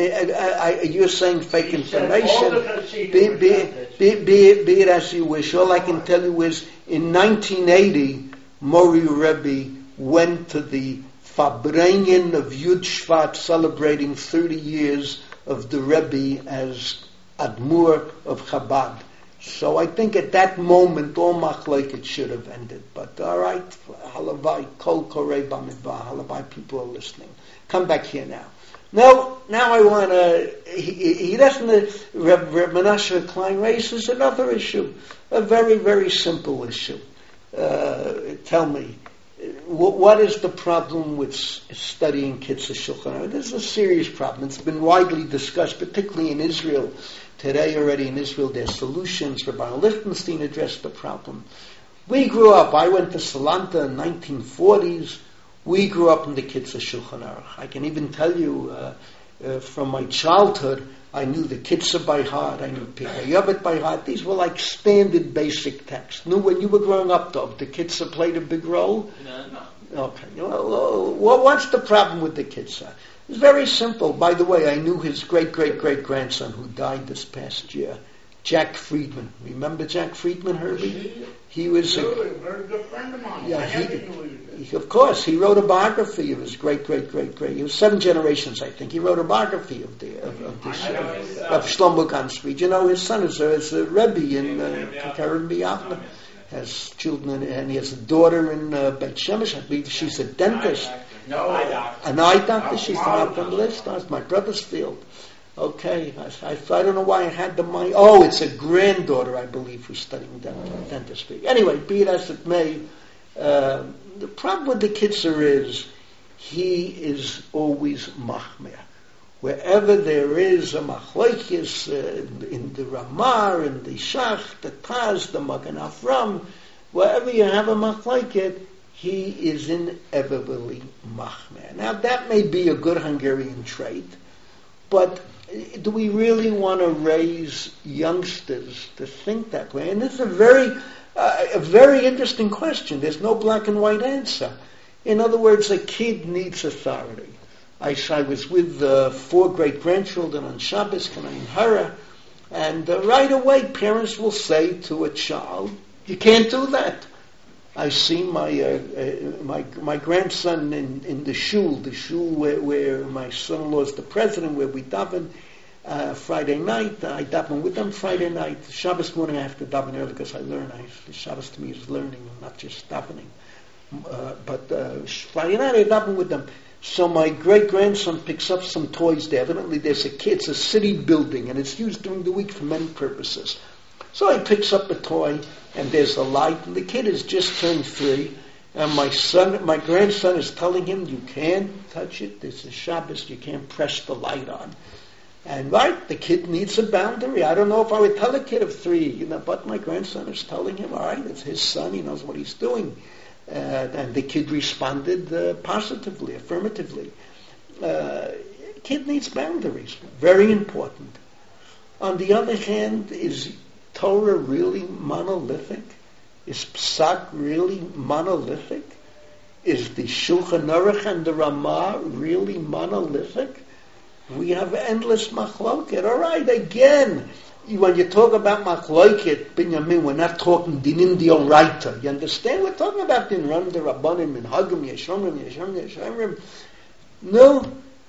I, I, you're saying fake information. Be, be, be, be, be it as you wish. All I can tell you is, in nineteen eighty, Mori Rebbe went to the Farbrengen of Yud Shvat, celebrating thirty years of the Rebbe as Admur of Chabad. So I think at that moment all machlokes should have ended. But all right, halavai, kol korei b'midbar, halavai, people are listening. Come back here now. No, now I want to, he, he doesn't, Reb, Reb Menashe Klein raises another issue, a very, very simple issue. Uh, tell me, what, what is the problem with studying Kitzur Shulchan Aruch? This is a serious problem. It's been widely discussed, particularly in Israel. Today already in Israel there's solutions. Rabbi Lichtenstein addressed the problem. We grew up, I went to Salanta in nineteen forties. We grew up in the Kitzur Shulchan Aruch. I can even tell you, uh, uh, from my childhood, I knew the Kitzur by heart, I knew Pirkei Avot by heart. These were like standard basic texts. Knew when you were growing up, though, the Kitzur played a big role? No, no. Okay. Well, well, what's the problem with the Kitzur? It's very simple. By the way, I knew his great-great-great-grandson who died this past year, Jack Friedman. Remember Jack Friedman, Herbie? He was a very good friend of mine. Yeah, he, he, of course, he wrote a biography of his great, great, great, great. He was seven generations, I think. He wrote a biography of the of, of this uh, of Shlomo Gansfried. You know, his son is a, is a Rebbe in uh, Keren B'Yavne. Has children, and he has a daughter in uh, Beit Shemesh. I believe she's a dentist. No, an eye doctor. She's not on the list. That's my brother's field. Okay, I, I, I don't know why I had the mind. Oh, it's a granddaughter, I believe, who's studying dent- dentistry. Anyway, be it as it may, uh, the problem with the Kitzur is he is always machmer. Wherever there is a machlokes uh, in the Ramah, in the Shach, the Taz, the Magen Avram, wherever you have a machlokes, he is inevitably machmer. Now, that may be a good Hungarian trait, but do we really want to raise youngsters to think that way? And it's a very, uh, a very interesting question. There's no black and white answer. In other words, a kid needs authority. I, I was with uh, four great-grandchildren on Shabbos, Kanayin Hara, and uh, right away parents will say to a child, you can't do that. I see my uh, uh, my my grandson in, in the shul, the shul where, where my son-in-law is the president, where we daven uh, Friday night. I daven with them Friday night. Shabbos morning I have to daven early because I learn. I, Shabbos to me is learning, not just davening. Uh, but uh, Friday night I daven with them. So my great-grandson picks up some toys there. Evidently there's a kid, it's a city building, and it's used during the week for many purposes. So he picks up a toy, and there's a light, and the kid has just turned three, and my son, my grandson is telling him, you can't touch it, this is Shabbos, you can't press the light on. And right, the kid needs a boundary. I don't know if I would tell a kid of three, you know, but my grandson is telling him, all right, it's his son, he knows what he's doing. Uh, and the kid responded uh, positively, affirmatively. Uh, kid needs boundaries, very important. On the other hand, is Torah really monolithic? Is Psak really monolithic? Is the Shulchan Aruch and the Ramah really monolithic? We have endless machloket. All right, again, when you talk about machloket, Binyamin, we're not talking dinim dioraita. You understand? We're talking about din ram de rabbanim, minhagim, yeshomrim, yeshomrim, yeshomrim. No.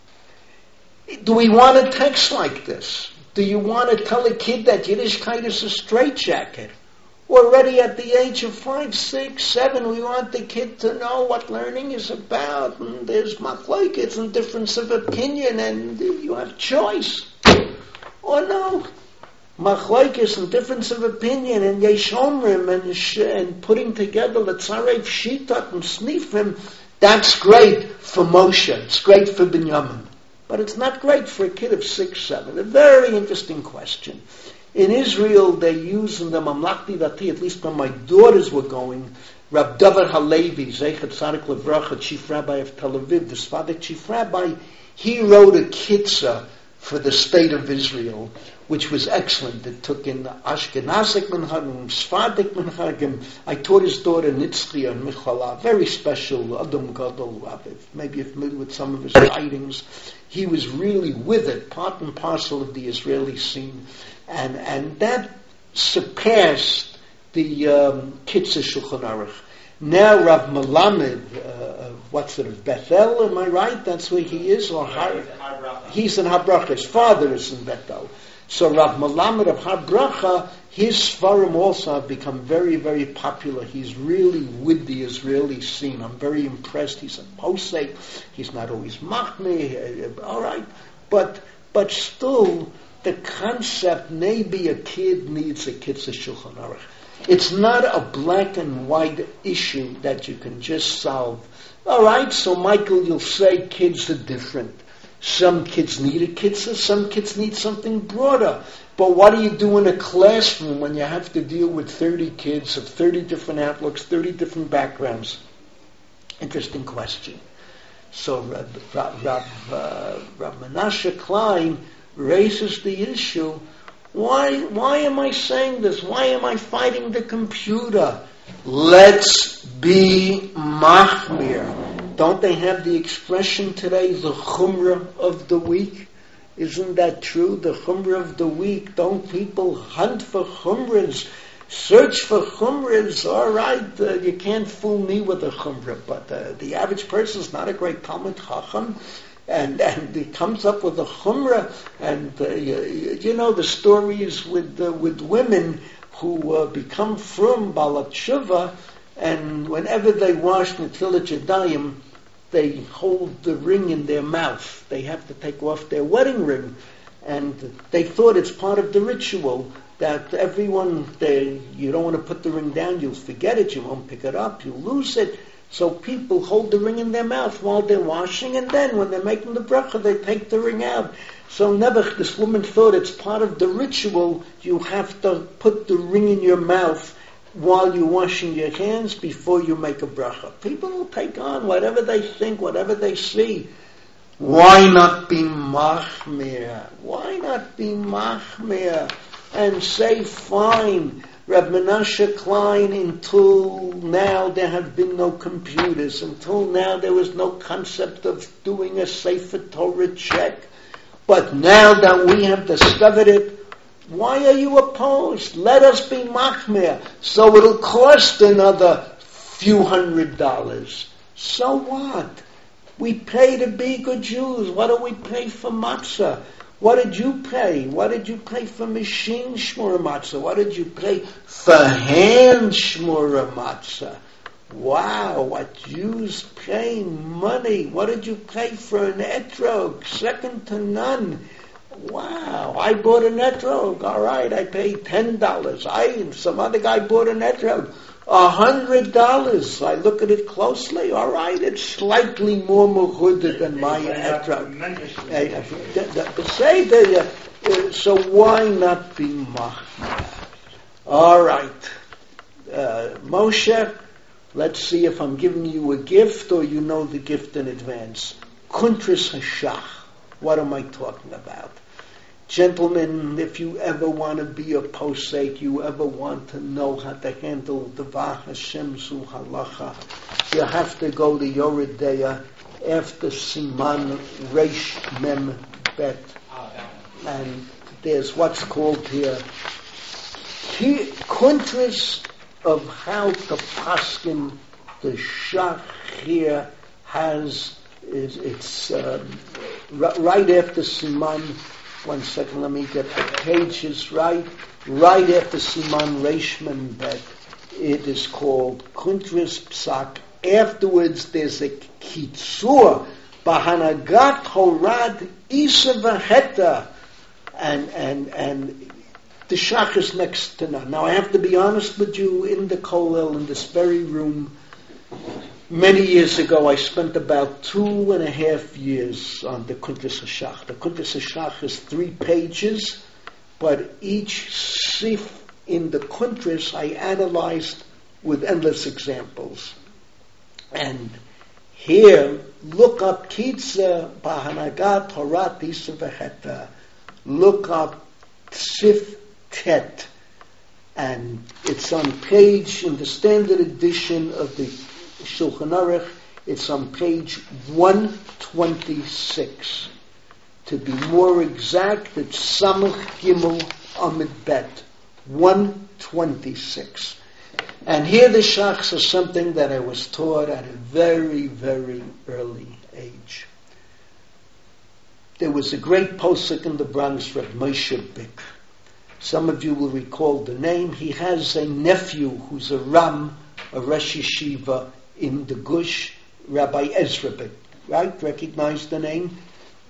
Do we want a text like this? Do you want to tell a kid that Yiddishkeit is a straitjacket? Already at the age of five, six, seven, we want the kid to know what learning is about. And there's machlokes and difference of opinion, and you have choice. Or no. Machlokes and difference of opinion, and yeshomrim, and, sh- and putting together the tzarev shitat and snifim, that's great for Moshe. It's great for Binyamin. But it's not great for a kid of six, seven. A very interesting question. In Israel, they use in the Mamlachti Dati, at least when my daughters were going, Rab David Halevi, Zeichat Tzadik Levracha, chief rabbi of Tel Aviv, the Sephardic chief rabbi, he wrote a kitzah for the state of Israel, which was excellent. It took in Ashkenazic Minhagim, Sephardic Minhagim. I taught his daughter Nitzchia and Michala, very special, Adam Gadol, maybe you're familiar with some of his writings. He was really with it, part and parcel of the Israeli scene. And and that surpassed the um, Kitzur Shulchan Aruch. Now Rav Melamed, uh, what's it, of Bethel, am I right? That's where he is? Or Har, he's in Har Bracha. His father is in Bethel. So Rav Melamed of Har Bracha, his Sfarim also have become very, very popular. He's really with the Israeli scene. I'm very impressed. He's a posek. He's not always machmeh. All right. But, but still, the concept, maybe a kid needs a Kitzur Shulchan Aruch. It's not a black and white issue that you can just solve. All right, so Michael, you'll say kids are different. Some kids need a kitzur, some kids need something broader. But what do you do in a classroom when you have to deal with thirty kids of thirty different outlooks, thirty different backgrounds? Interesting question. So Rav, Rav, uh, Rav Menashe Klein raises the issue. Why, why am I saying this? Why am I fighting the computer? Let's be machmir. Don't they have the expression today, the chumrah of the week? Isn't that true? The chumrah of the week. Don't people hunt for chumras? Search for chumras. All right, uh, you can't fool me with a chumrah, but uh, the average person is not a great Talmud Chacham. And and he comes up with a chumrah, and uh, you, you know the stories with uh, with women who uh, become frum balat tshuva, and whenever they wash netilat yadayim, they hold the ring in their mouth. They have to take off their wedding ring, and they thought it's part of the ritual that everyone they you don't want to put the ring down, you'll forget it, you won't pick it up, you'll lose it. So people hold the ring in their mouth while they're washing, and then when they're making the bracha, they take the ring out. So Nebuch, this woman thought it's part of the ritual. You have to put the ring in your mouth while you're washing your hands before you make a bracha. People will take on whatever they think, whatever they see. Why not be machmir? Why not be machmir and say, fine, Reb Menashe Klein, until now there have been no computers. Until now there was no concept of doing a Sefer Torah check. But now that we have discovered it, why are you opposed? Let us be machmir. So it'll cost another few hundred dollars. So what? We pay to be good Jews. What do we pay for matzah? What did you pay? What did you pay for machine shmura matzah? What did you pay for hand shmura matzah? Wow, what Jews pay money. What did you pay for an etrog? Second to none. Wow, I bought an etrog. All right, I paid ten dollars. I and some other guy bought an etrog. A hundred dollars. I look at it closely. All right, it's slightly more mechudah than my etrog. Say that. Uh, so why not be machmir? All right, uh, Moshe. Let's see if I'm giving you a gift or you know the gift in advance. Kuntris hashach. What am I talking about? Gentlemen, if you ever want to be a posek, you ever want to know how to handle Devar Hashem Zu Halacha, you have to go to Yoreh Deah after Siman Reish Mem Bet. And there's what's called here Kuntris of how to paskin the shach here has is it's um, r- right after Siman. One second, let me get the pages right. Right after Siman Reish Mem Bet, it is called Kuntris Psak. Afterwards, there's a kitzur bahanagat horad isa v'heta, and and and the shach is next to none. Now, I have to be honest with you. In the kollel, in this very room, many years ago, I spent about two and a half years on the Kuntris Hashach. The Kuntris Hashach is three pages, but each sif in the kuntris I analyzed with endless examples. And here, look up Kitza Bahanagat Torah Tisa Vecheta. Look up Sif Tet. And it's on page, in the standard edition of the Shulchan Aruch, it's on page one twenty-six. To be more exact, it's Samach Gimel Amid Bet, one twenty-six. And here the shachs are something that I was taught at a very, very early age. There was a great posek in the Bronx, Reb Moshe Bick. Some of you will recall the name. He has a nephew who's a Ram, a Rosh Yeshiva in the Gush, Rabbi Ezra Bick. Right? Recognize the name?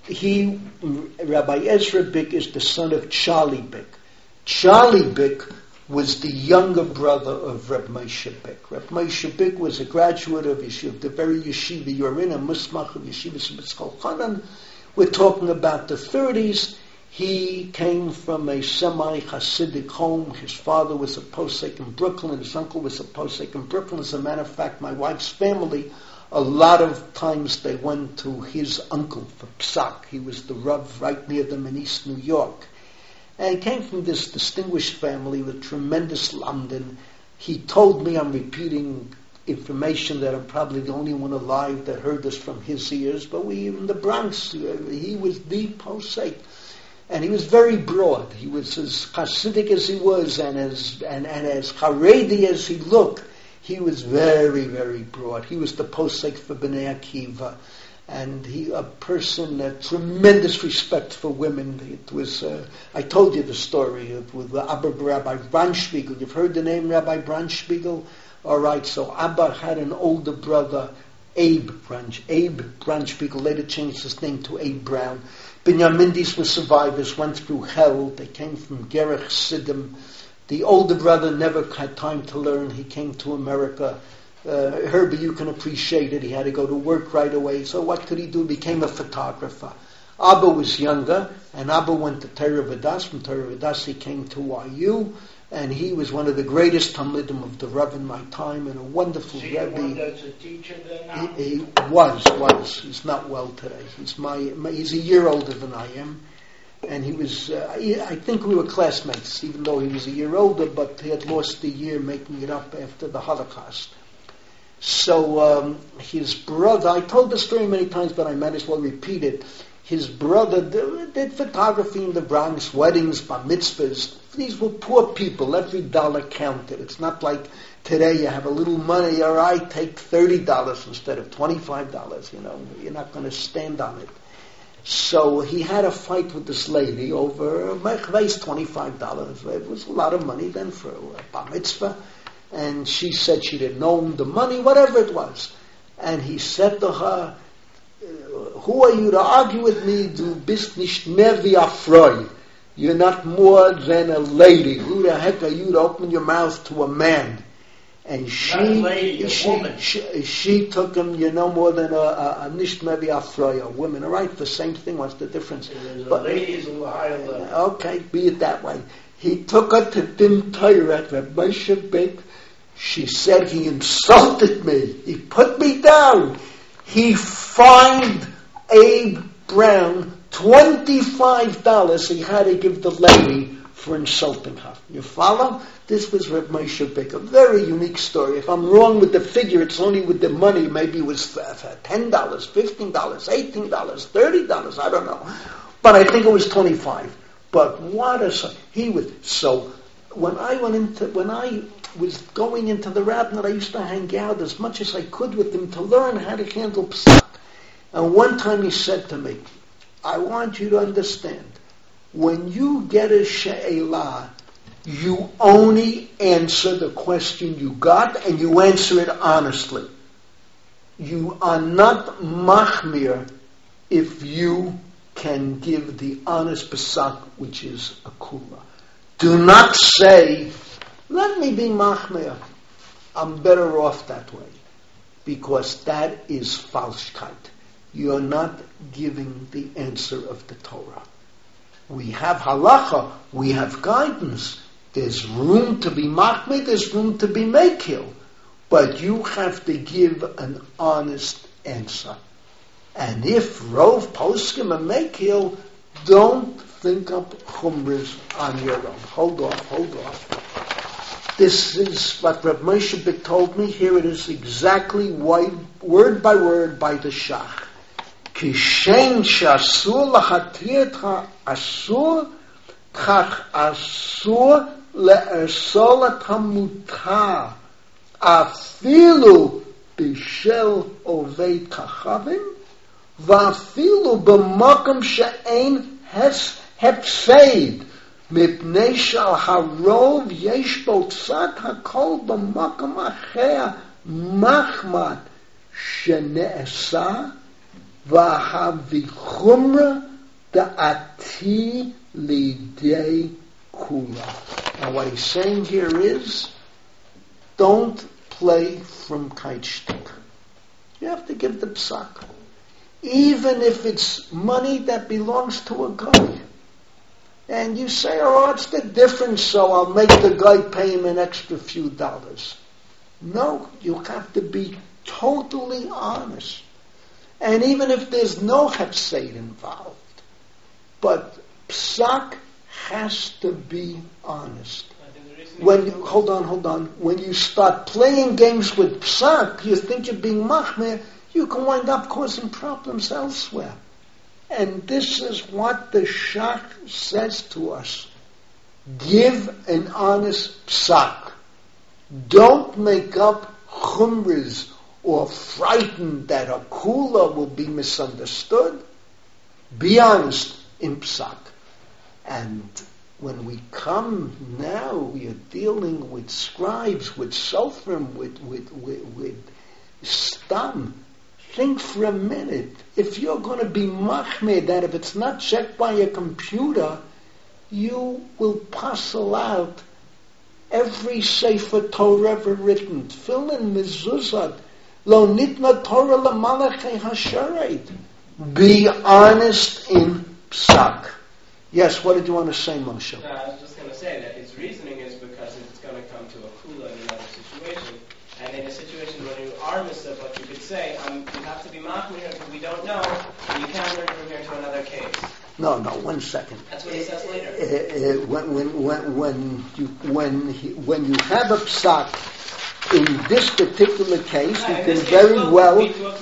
He, Rabbi Ezra Bick, is the son of Charlie Bick. Charlie Bick was the younger brother of Reb Moshe Bick. Reb Moshe Bick was a graduate of Yeshiva, the very Yeshiva you're in, a Musmach of Yeshiva Semitzchol Chanan. We're talking about the thirties. He came from a semi-Hasidic home. His father was a posek in Brooklyn. His uncle was a posek in Brooklyn. As a matter of fact, my wife's family, a lot of times they went to his uncle for psak. He was the Rav right near them in East New York. And he came from this distinguished family with tremendous London. He told me, I'm repeating information that I'm probably the only one alive that heard this from his ears, but we in the Bronx, he was the posek. And he was very broad. He was as Hasidic as he was, and as and, and as Haredi as he looked. He was very, very broad. He was the posek for Bnei Akiva. And he, a person, a tremendous respect for women. It was, uh, I told you the story of, with the Abba Rabbi Branspiegel. You've heard the name Rabbi Branspiegel? All right, so Abba had an older brother, Abe Branch, Abe Branspiegel, later changed his name to Abe Brown. Binyamindis were survivors, went through hell. They came from Gerech Siddim. The older brother never had time to learn. He came to America. Uh, Herbie, you can appreciate it. He had to go to work right away. So what could he do? He became a photographer. Abba was younger, and Abba went to Torah Vodaas. From Torah Vodaas he came to Y U, and he was one of the greatest Talmidim of the Rav in my time, and a wonderful See Rebbe. one that's a teacher there now? He, he was, was. He's not well today. He's my, my he's a year older than I am. And he was, uh, I, I think we were classmates, even though he was a year older, but he had lost a year making it up after the Holocaust. So um, his brother, I told the story many times, but I might as well repeat it. His brother did, did photography in the Bronx, weddings, bar mitzvahs. These were poor people. Every dollar counted. It's not like today you have a little money, all right, take thirty dollars instead of twenty-five dollars. You know, you're not going to stand on it. So he had a fight with this lady over mechveis twenty-five dollars. It was a lot of money then for a bar mitzvah. And she said she didn't own the money, whatever it was. And he said to her, who are you to argue with me? Du bist nicht mehr wie a Frau. You're not more than a lady. Who the heck are you to open your mouth to a man? And she, not a lady, a she, woman. She, she took him, you know, more than a, a, a nicht mehr wie a Frau, a woman. All right, the same thing. What's the difference? But ladies a little higher level. Okay, be it that way. He took her to Dim Torah at Reb Moshe Bick. She said he insulted me. He put me down. He fined Abe Brown twenty-five dollars he had to give the lady for insulting her. You follow? This was Reb Moshe Bick. A very unique story. If I'm wrong with the figure, it's only with the money. Maybe it was for, for ten dollars, fifteen dollars, eighteen dollars, thirty dollars. I don't know. But I think it was twenty-five dollars. But what a... He was... So, when I went into... When I... was going into the rabbinate, I used to hang out as much as I could with him to learn how to handle psak. And one time he said to me, I want you to understand, when you get a she'elah, you only answer the question you got, and you answer it honestly. You are not machmir if you can give the honest psak, which is a kula. Do not say, let me be machmir. I'm better off that way. Because that is falschkeit. You're not giving the answer of the Torah. We have halacha, we have guidance. There's room to be machmir, there's room to be mekil. But you have to give an honest answer. And if Rov poskim and mekil, don't think up chumras on your own. Hold off, hold off. This is what Reb Moshe Bick told me. Here it is exactly word by word by the Shach. Kishen shasur lachatirtcha asur, kach asur le'ersol hamutar, afilu bishel oved kachavim, va'afilu b'makom she'ein hefseid, mipnei shal harov yesh bo tzad hakol b'makom acher machmat shene'esa, v'havichumra da'ati lidei kula. Now what he's saying here is, don't play from kaitshtik. You have to give the psak. Even if it's money that belongs to a guy. And you say, oh, what's the difference, so I'll make the guy pay him an extra few dollars. No, you have to be totally honest. And even if there's no hefseid involved, but psak has to be honest. When you, hold on, hold on. When you start playing games with psak, you think you're being machmir, you can wind up causing problems elsewhere. And this is what the Shach says to us. Give an honest psak. Don't make up chumras or frightened that a kula will be misunderstood. Be honest in psak. And when we come now, we are dealing with scribes, with sofrim, with, with, with, with stam. Think for a minute. If you're going to be machmir, that if it's not checked by a computer, you will puzzle out every sefer Torah ever written. Fill in mezuzah. Lo nitna Torah lamalachei hasharet. Be honest in psak. Yes, what did you want to say, Moshe? No, I was just going to say that his reasoning is because it's going to come to a kula in another situation. And in a situation when you are mitzvah, but you could say, um, you have to be machmir because we don't know, and you can't learn from here to another case. No, no, one second. That's what he says later. Uh, uh, when, when, when, when, you, when, he, when you have a psak, in this particular case, you can very well,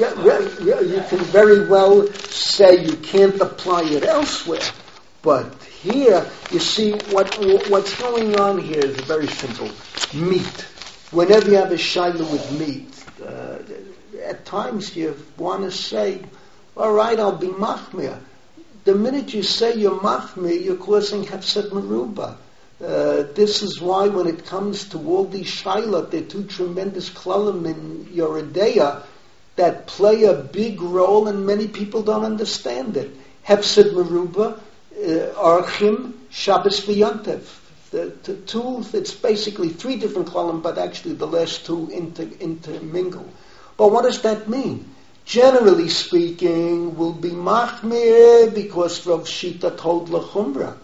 you can very well say you can't apply it elsewhere. But here, you see, what what's going on here is very simple. Meat. Whenever you have a shaila with meat, uh, at times you want to say, all right, I'll be machmir. The minute you say you're machmir, you're causing hefsed meruba. Uh, this is why when it comes to all these shaila, there are two tremendous klalim in Yoredeya that play a big role and many people don't understand it. Hefsed meruba, Archim, Shabbos v'Yontev. The, the two, it's basically three different klalim, but actually the last two inter, intermingle. But what does that mean? Generally speaking, will be machmir because Rav Shita told lechumra.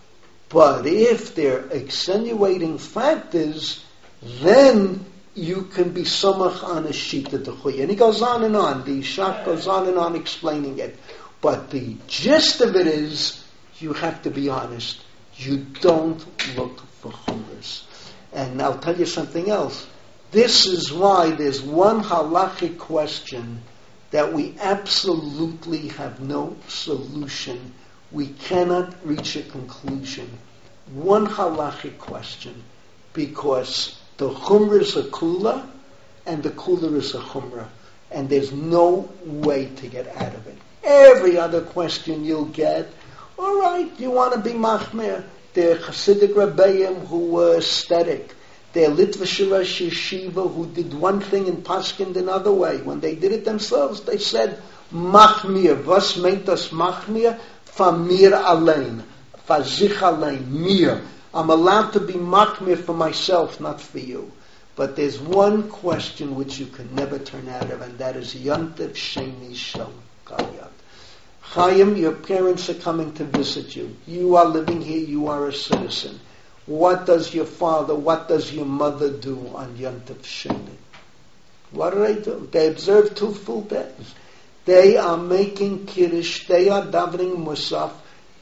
But if there are extenuating factors, then you can be samach on a shita dechuy. And he goes on and on. The Shach goes on and on explaining it. But the gist of it is, you have to be honest. You don't look for chumras. And I'll tell you something else. This is why there's one halachic question that we absolutely have no solution. We cannot reach a conclusion. One halachic question. Because the chumra is a kula and the kula is a chumra. And there's no way to get out of it. Every other question you'll get, all right, you want to be machmir. They're Hasidic Rebbeim who were aesthetic. They're Litvish Rosh Yeshiva who did one thing and Paskin another way. When they did it themselves, they said, machmir. Was meint das machmir? Famir alein. Fazich alein. Mir. I'm allowed to be machmir for myself, not for you. But there's one question which you can never turn out of, and that is Yontev Sheni Shel Galyat. Chaim, your parents are coming to visit you. You are living here, you are a citizen. What does your father, what does your mother do on Yom Tov Sheni? What do they do? They observe two full days. They are making Kiddush, they are davening Musaf,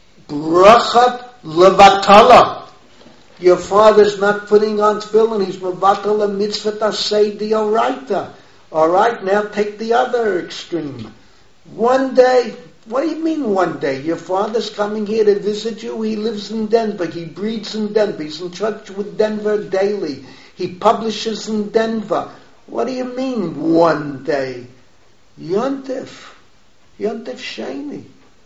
Brachat Levatala. Your father's not putting on tefillin, he's mevatel a mitzvah tasei d'oraita. All right, now take the other extreme. One day, what do you mean one day? Your father's coming here to visit you, he lives in Denver, he breathes in Denver, he's in touch with Denver daily, he publishes in Denver. What do you mean one day? Yontif. Yontif Sheni.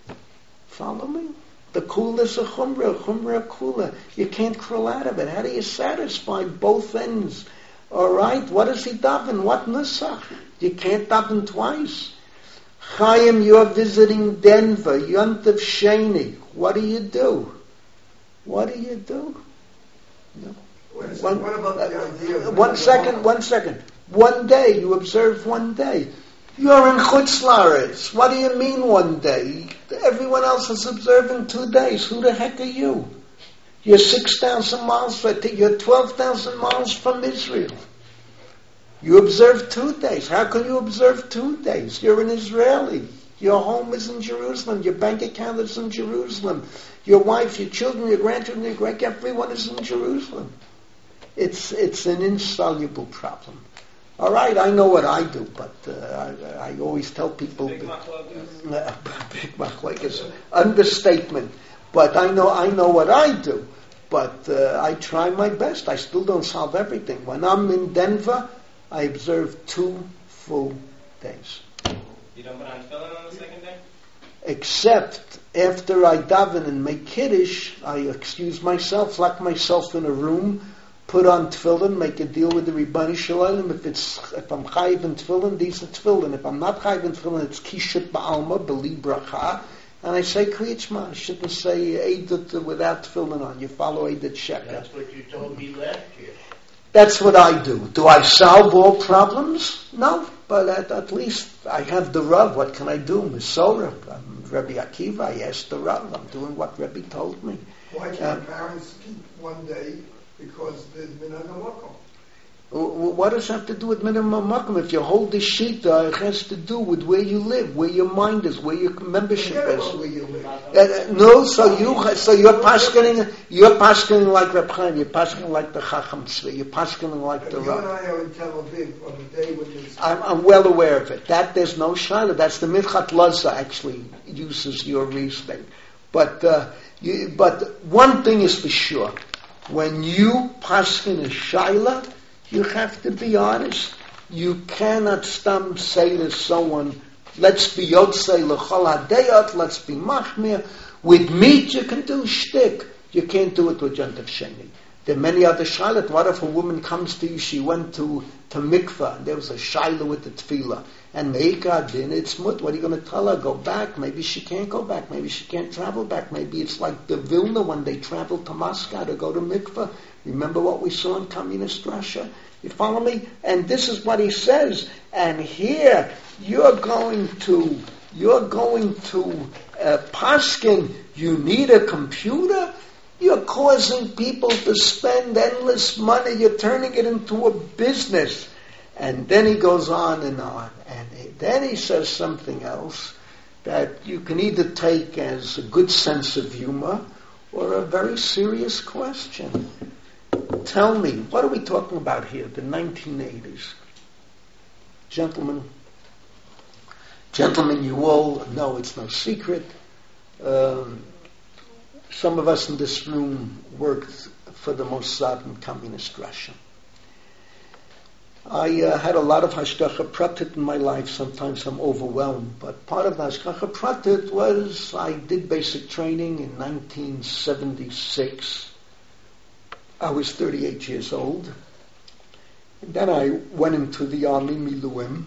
Follow me? The kula is a chumrah, chumrah kula. You can't crawl out of it. How do you satisfy both ends? All right, what does he daven? What nusach? You can't daven twice. Chaim, you're visiting Denver, Yontif Sheni. What do you do? What do you do? No. One, what about the idea? Uh, one second, one second. One day, you observe one day. You're in Chutz La'aretz. What do you mean one day? Everyone else is observing two days. Who the heck are you? You're six thousand miles, from, you're twelve thousand miles from Israel. You observe two days. How can you observe two days? You're an Israeli. Your home is in Jerusalem. Your bank account is in Jerusalem. Your wife, your children, your grandchildren, your great, everyone is in Jerusalem. It's, it's an insoluble problem. All right, I know what I do, but uh, I, I always tell people Big that, uh, big machlok is understatement. But I know I know what I do, but uh, I try my best. I still don't solve everything. When I'm in Denver, I observe two full days. You don't put on tefillin on the second day? Except after I daven and make kiddush, I excuse myself, lock myself in a room, put on tefillin, make a deal with the Ribbani Shalom. If it's if I'm chayiv in tefillin, these are tefillin. If I'm not chayiv in tefillin, it's kishut ba'alma, beli bracha. And I say Kriyat Shema. I shouldn't say Eidat without tefillin on. You follow Eidat Sheker. That's what you told me last year. That's what I do. Do I solve all problems? No. But at, at least I have the Rav. What can I do? Mesorah. I'm Rabbi Akiva. I asked the Rav. I'm doing what Rabbi told me. Why can't um, parents keep one day? Because there's minhag hamakom. What does that have to do with minhag hamakom? If you hold the shita, it has to do with where you live, where your mind is, where your membership is. Where you live. Uh, no, so you, so you're paskening, you're paskening like Reb Chaim, you're paskening like the Chacham Tzvi, you're paskening like the Rav. You and I are in Tel Aviv on the day when there's... I'm, I'm well aware of it. That there's no shaila. That's the Minchas Laza actually uses your reasoning. But uh, you, but one thing is for sure. When you paskin a shaila, you have to be honest. You cannot stam say to someone, let's be yotzei l'chol hadeyot, let's be machmir. With meat you can do shtick. You can't do it with Yom Tov Sheni. There are many other shailat. What if a woman comes to you, she went to, to mikvah, and there was a shaila with the tefillah. And meikad din, it's mut. What are you going to tell her? Go back. Maybe she can't go back. Maybe she can't travel back. Maybe it's like the Vilna when they traveled to Moscow to go to mikvah. Remember what we saw in communist Russia? You follow me? And this is what he says. And here, you're going to, you're going to uh, paskin, you need a computer? You're causing people to spend endless money. You're turning it into a business. And then he goes on and on. And then he says something else that you can either take as a good sense of humor or a very serious question. Tell me, what are we talking about here? The nineteen eighties. Gentlemen, gentlemen, you all know it's no secret. Um, some of us in this room worked for the Mossad in communist Russia. I uh, had a lot of hashgacha pratit in my life. Sometimes I'm overwhelmed, but part of the hashgacha pratit was I did basic training in nineteen seventy-six. I was thirty-eight years old. And then I went into the army, Miluim,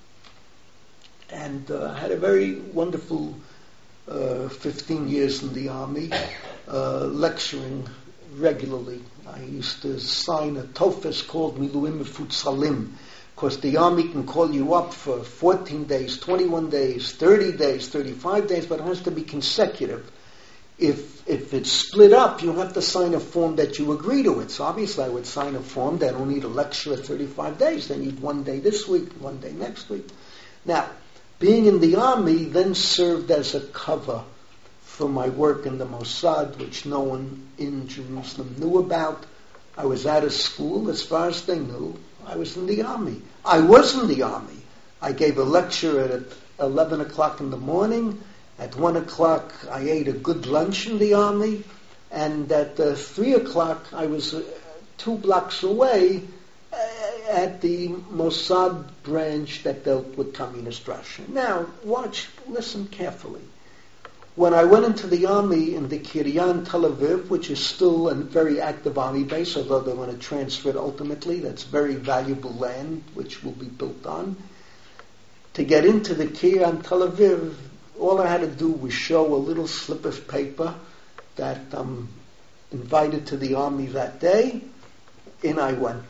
and uh, had a very wonderful uh, fifteen years in the army, uh, lecturing regularly. I used to sign a tofes called Miluim Mefutzalim, Because the army can call you up for fourteen days, twenty-one days, thirty days, thirty-five days, but it has to be consecutive. If if it's split up, you have to sign a form that you agree to it. So obviously I would sign a form that I don't need a lecture of thirty-five days. They need one day this week, one day next week. Now, being in the army then served as a cover for my work in the Mossad, which no one in Jerusalem knew about. I was out of school, as far as they knew. I was in the army. I was in the army. I gave a lecture at eleven o'clock in the morning. At one o'clock, I ate a good lunch in the army. And at uh, three o'clock, I was uh, two blocks away uh, at the Mossad branch that dealt with communist Russia. Now, watch, listen carefully. When I went into the army in the Kiryan, Tel Aviv, which is still a very active army base, although they want to transfer it ultimately, that's very valuable land, which will be built on. To get into the Kiryan, Tel Aviv, all I had to do was show a little slip of paper that I'm invited to the army that day. In I went.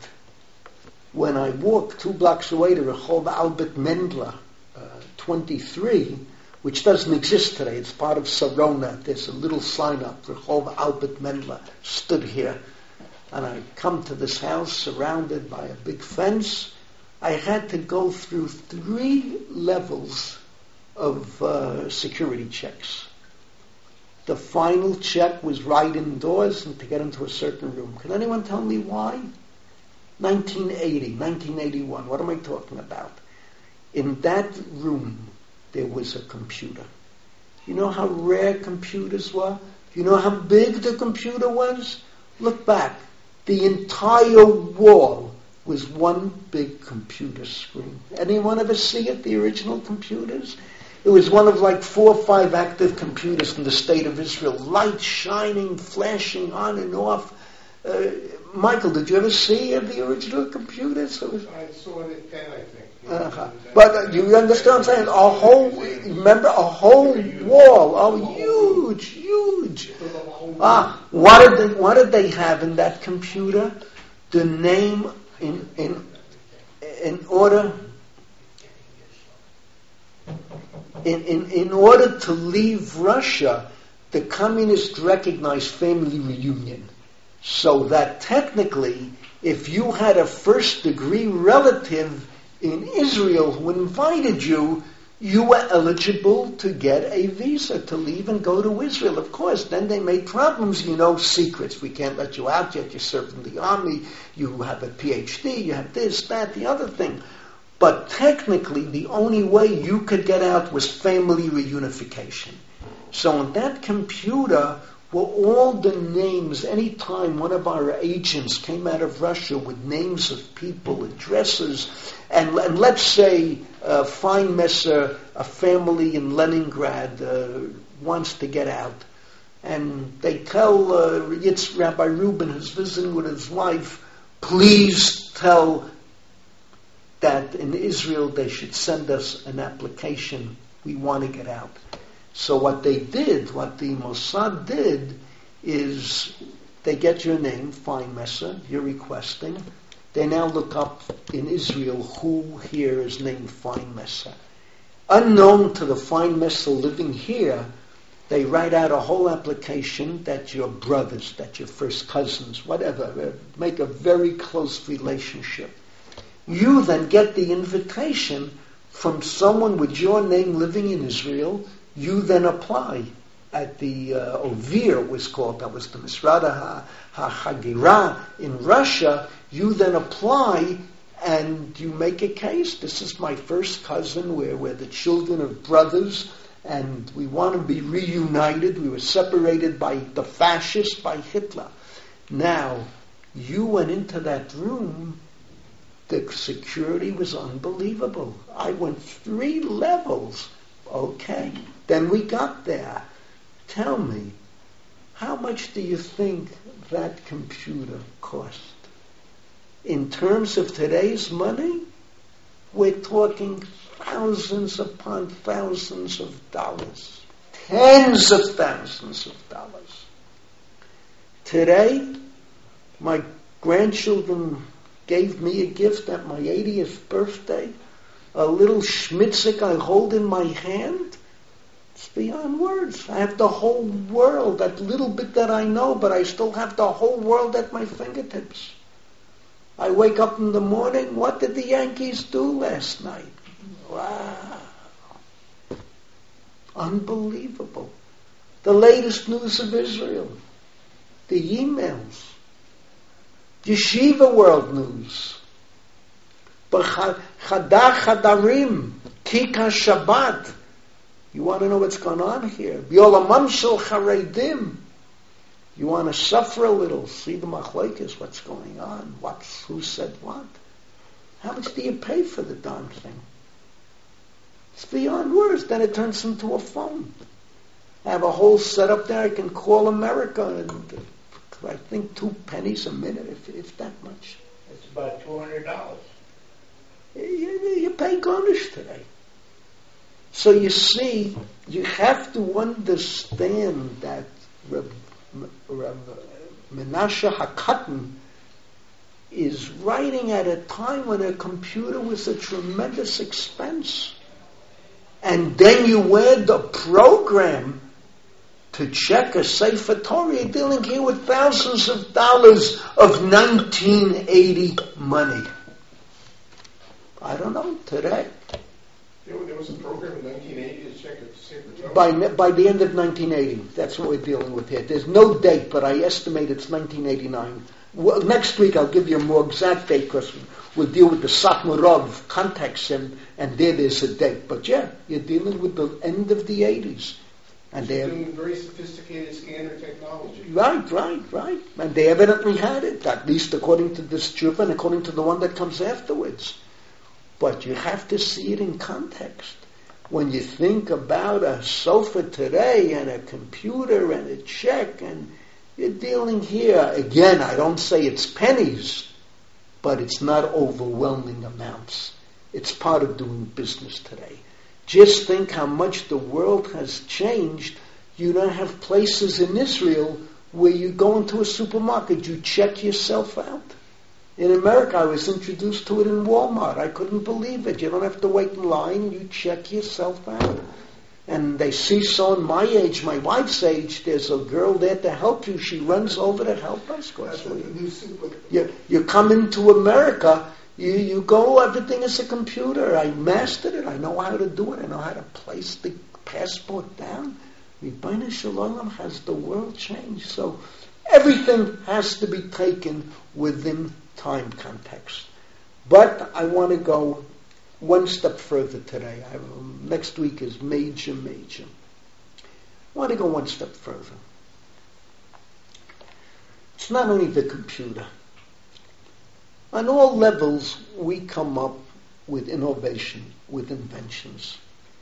When I walked two blocks away to Rehov Albert Mendler, uh, twenty-three, which doesn't exist today. It's part of Sarona. There's a little sign up, Rehov Albert Mendler, stood here. And I come to this house surrounded by a big fence. I had to go through three levels of uh, security checks. The final check was right indoors and to get into a certain room. Can anyone tell me why? nineteen eighty, nineteen eighty-one, what am I talking about? In that room, there was a computer. You know how rare computers were? You know how big the computer was? Look back. The entire wall was one big computer screen. Anyone ever see it, the original computers? It was one of like four or five active computers in the state of Israel. Lights shining, flashing on and off. Uh, Michael, did you ever see uh, the original computers? Was... I saw it at ten, I think. Uh-huh. But uh, you understand what I'm saying? A whole, remember, a whole wall, oh, huge, huge. Ah, what did they, what did they have in that computer? The name in in in order in in in order to leave Russia, the communists recognized family reunion, so that technically, if you had a first degree relative in Israel who invited you, you were eligible to get a visa to leave and go to Israel. Of course, then they made problems, you know, secrets. We can't let you out yet. You served in the army. You have a P H D. You have this, that, the other thing. But technically, the only way you could get out was family reunification. So on that computer were all the names. Any time one of our agents came out of Russia with names of people, addresses, and, and let's say uh, Feinmesser, a family in Leningrad, uh, wants to get out. And they tell uh, Yitz, Rabbi Rubin, who's visiting with his wife, please tell that in Israel they should send us an application. We want to get out. So what they did, what the Mossad did, is they get your name, Feinmesser, you're requesting. They now look up in Israel who here is named Feinmesser. Unknown to the Feinmesser living here, they write out a whole application that your brothers, that your first cousins, whatever, make a very close relationship. You then get the invitation from someone with your name living in Israel. You then apply at the uh, Ovir was called, that was the Misrada HaHagira in Russia. You then apply and you make a case. This is my first cousin. We're, we're the children of brothers and we want to be reunited. We were separated by the fascists, by Hitler. Now, you went into that room. The security was unbelievable. I went three levels. Okay. Then we got there. Tell me, how much do you think that computer cost? In terms of today's money, we're talking thousands upon thousands of dollars. Tens of thousands of dollars. Today, my grandchildren gave me a gift at my eightieth birthday, a little schmitzik I hold in my hand. It's beyond words. I have the whole world, that little bit that I know, but I still have the whole world at my fingertips. I wake up in the morning, what did the Yankees do last night? Wow. Unbelievable. The latest news of Israel. The emails. Yeshiva World News. Chadar Chadarim. Kika Shabbat. You want to know what's going on here? B'yolamam shel charedim. You want to suffer a little, see the machlokes, what's going on, what's, who said what. How much do you pay for the darn thing? It's beyond words. Then it turns into a phone. I have a whole setup there. I can call America, and I think two pennies a minute, if, if that much. It's about two hundred dollars. You, you pay garnish today. So you see, you have to understand that Reb, Reb Menashe HaKatan is writing at a time when a computer was a tremendous expense. And then you add the program to check a Sefer Torah. You're dealing here with thousands of dollars of nineteen eighty money. I don't know, today. There was a program in nineteen eighty to check a Sefer Torah? By, by the end of nineteen eighty. That's what we're dealing with here. There's no date, but I estimate it's nineteen eighty-nine. Well, next week I'll give you a more exact date because we'll deal with the Satmarov context, and, and there there's a date. But yeah, you're dealing with the end of the eighties. And they're doing very sophisticated scanner technology. Right, right, right. And they evidently had it, at least according to this tshuva and according to the one that comes afterwards. But you have to see it in context. When you think about a sofa today and a computer and a check, and you're dealing here, again, I don't say it's pennies, but it's not overwhelming amounts. It's part of doing business today. Just think how much the world has changed. You don't have places in Israel where you go into a supermarket, you check yourself out. In America, I was introduced to it in Walmart. I couldn't believe it. You don't have to wait in line. You check yourself out. And they see someone my age, my wife's age, there's a girl there to help you. She runs over to help us. That's the new super. You, you come into America, you, you go, everything is a computer. I mastered it. I know how to do it. I know how to place the passport down. Rebbeinu Shalom has the world changed. So everything has to be taken within time context. But I want to go one step further today. I, next week is major, major. I want to go one step further. It's not only the computer. On all levels, we come up with innovation, with inventions.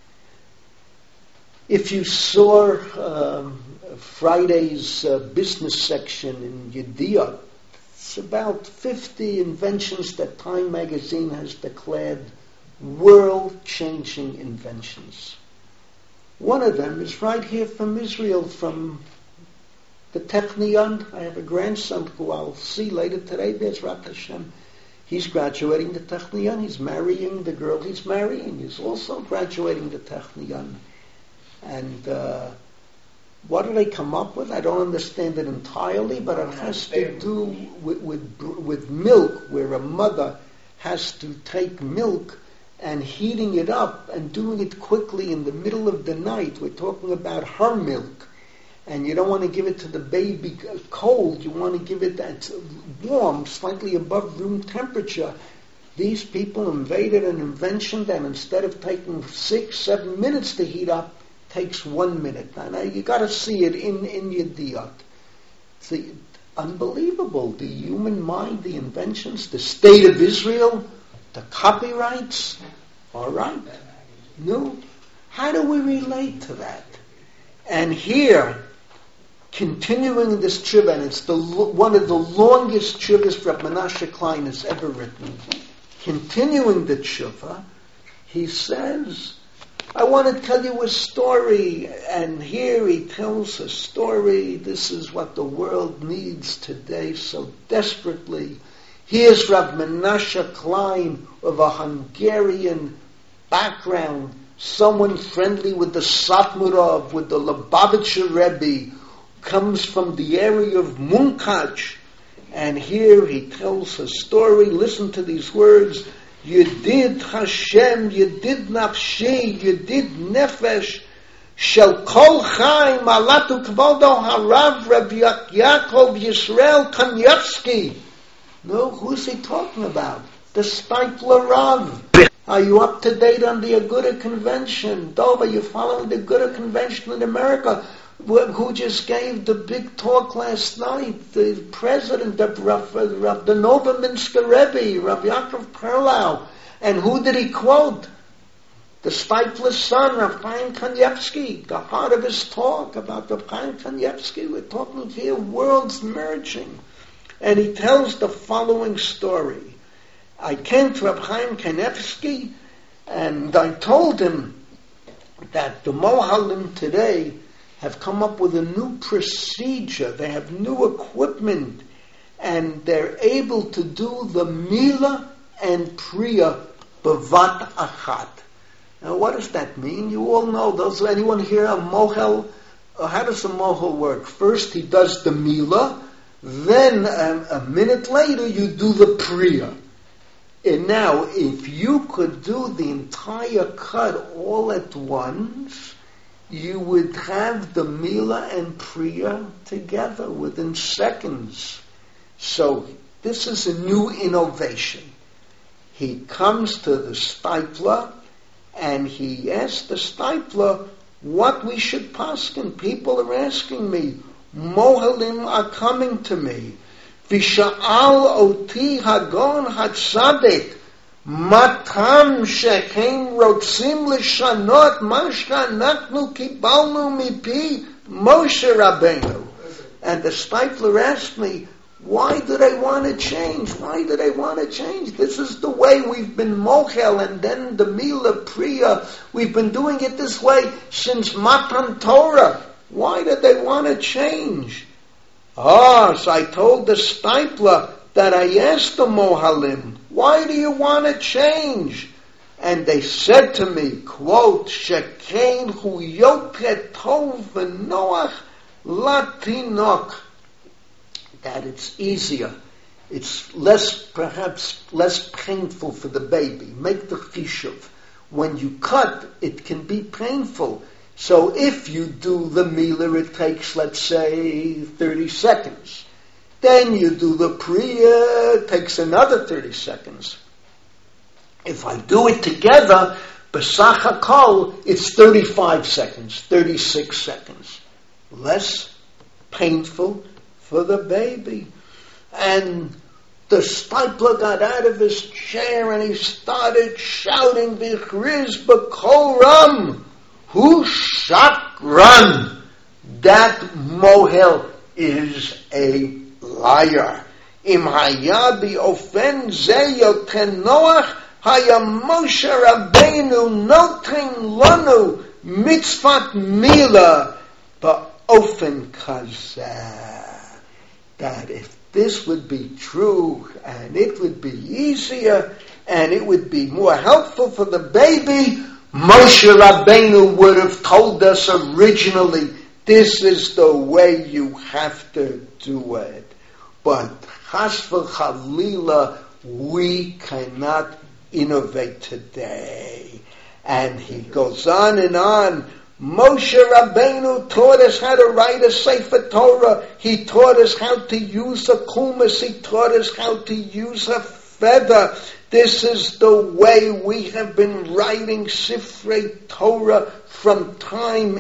If you saw um, Friday's uh, business section in Yediyot, it's about fifty inventions that Time magazine has declared world-changing inventions. One of them is right here from Israel, from the Technion. I have a grandson who I'll see later today. There's Rat Hashem. He's graduating the Technion. He's marrying the girl he's marrying. He's also graduating the Technion. And uh, what do they come up with? I don't understand it entirely, but it has to do with, with, with milk, where a mother has to take milk and heating it up and doing it quickly in the middle of the night. We're talking about her milk. And you don't want to give it to the baby cold. You want to give it that warm, slightly above room temperature. These people invaded an invention that instead of taking six, seven minutes to heat up, takes one minute. Now you got to see it in, in Yediyot. It's unbelievable. The human mind, the inventions, the state of Israel, the copyrights. All right. No. How do we relate to that? And here, continuing this tshuva, and it's the, one of the longest tshuvas Reb Menashe Klein has ever written. Continuing the tshuva, he says, I want to tell you a story, and here he tells a story. This is what the world needs today so desperately. Here's Rav Menashe Klein of a Hungarian background, someone friendly with the Satmarov, with the Lubavitcher Rebbe, comes from the area of Munkach, and here he tells a story. Listen to these words. Yedid Hashem, Yedid Nafshi, Yedid Nefesh, Shel Kol Chaim, Alatu Kvodo Harav, Rabbi Yaakov Yisrael Kanievsky. No, who's he talking about? The Steipler Rav. Are you up to date on the Aguda Convention? Dov, are you following the Aguda Convention in America? Who just gave the big talk last night? The president of Rav, Rav, the Novominsker Rebbe, Rav Yaakov Perlau. And who did he quote? The Steipler's son, Rav Chaim Kanievsky. The heart of his talk about Rav Chaim Kanievsky. We're talking here worlds merging. And he tells the following story. I came to Rav Chaim Kanievsky and I told him that the Mohalim today have come up with a new procedure. They have new equipment and they're able to do the Mila and Priya Bavat Achat. Now what does that mean? You all know those. Anyone here a Mohel? How does a Mohel work? First he does the Mila, then um, a minute later you do the Priya. And now, if you could do the entire cut all at once, you would have the Mila and Priya together within seconds. So, this is a new innovation. He comes to the Steipler, and he asks the Steipler what we should paskin. People are asking me, Mohalim are coming to me. V'sha'al oti hagon hatzadik matam shekem rotzim l'shanot ma she'anachnu kibalnu mipi Moshe Rabbeinu. And the Steipler asked me, why do they want to change? Why do they want to change? This is the way we've been mochel, and then the Mila Priya. We've been doing it this way since Matan Torah. Why did they want to change? Ah, so I told the Steipler that I asked the Mohalim, why do you want to change? And they said to me, quote, Shekain hu yoket tov v'noach latinok, that it's easier, it's less, perhaps less painful for the baby. Make the chishuf. When you cut, it can be painful. So if you do the Mila, it takes, let's say, thirty seconds. Then you do the Priya, it takes another thirty seconds. If I do it together, Besach HaKol, it's thirty-five seconds, thirty-six seconds. Less painful for the baby. And the Steipler got out of his chair and he started shouting, V'chriz b'kol ram, hu shakran. That Mohel is a liar. Im hayabi ofen ze yoten noach, haya Moshe Rabbeinu noten lanu mitzvat mila ba'ofen kazeh. That if this would be true, and it would be easier, and it would be more helpful for the baby, Moshe Rabbeinu would have told us originally, this is the way you have to do it. But chas v'chalila, we cannot innovate today. And he goes on and on. Moshe Rabbeinu taught us how to write a Sefer Torah. He taught us how to use a kumas. He taught us how to use a feather. This is the way we have been writing Sifrei Torah from time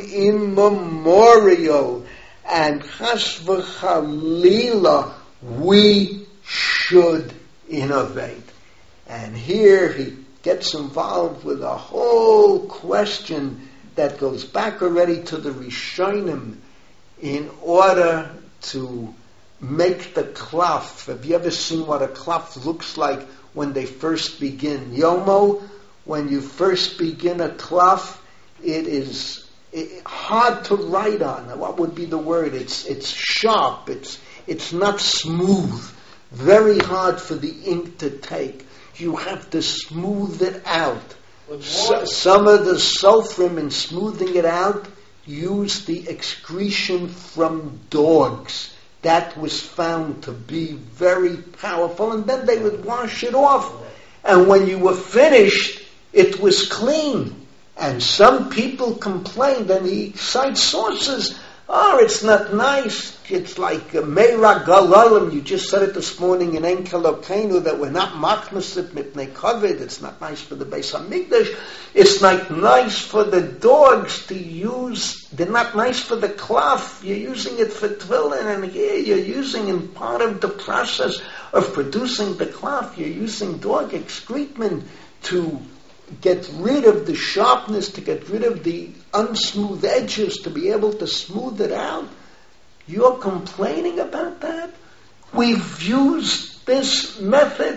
immemorial. And chas v'chalila, we should innovate. And here he gets involved with a whole question that goes back already to the Rishonim in order to make the klaf. Have you ever seen what a klaf looks like when they first begin? Yomo, when you first begin a klaf, it is it, hard to write on. What would be the word? It's it's sharp. It's it's not smooth. very hard for the ink to take. You have to smooth it out. So, some of the sulfur in smoothing it out use the excretion from dogs. That was found to be very powerful, and then they would wash it off. And when you were finished, it was clean. And some people complained, and he cites sources, oh, it's not nice. It's like Meira Galalim. You just said it this morning in Enkel Okeinu that we're not machmasit mipnei kovid. It's not nice for the Beis Hamikdash. It's not nice for the dogs to use. They're not nice for the cloth. You're using it for tefillin, and here you're using in part of the process of producing the cloth. You're using dog excrement to get rid of the sharpness, to get rid of the unsmooth edges, to be able to smooth it out. You're complaining about that? We've used this method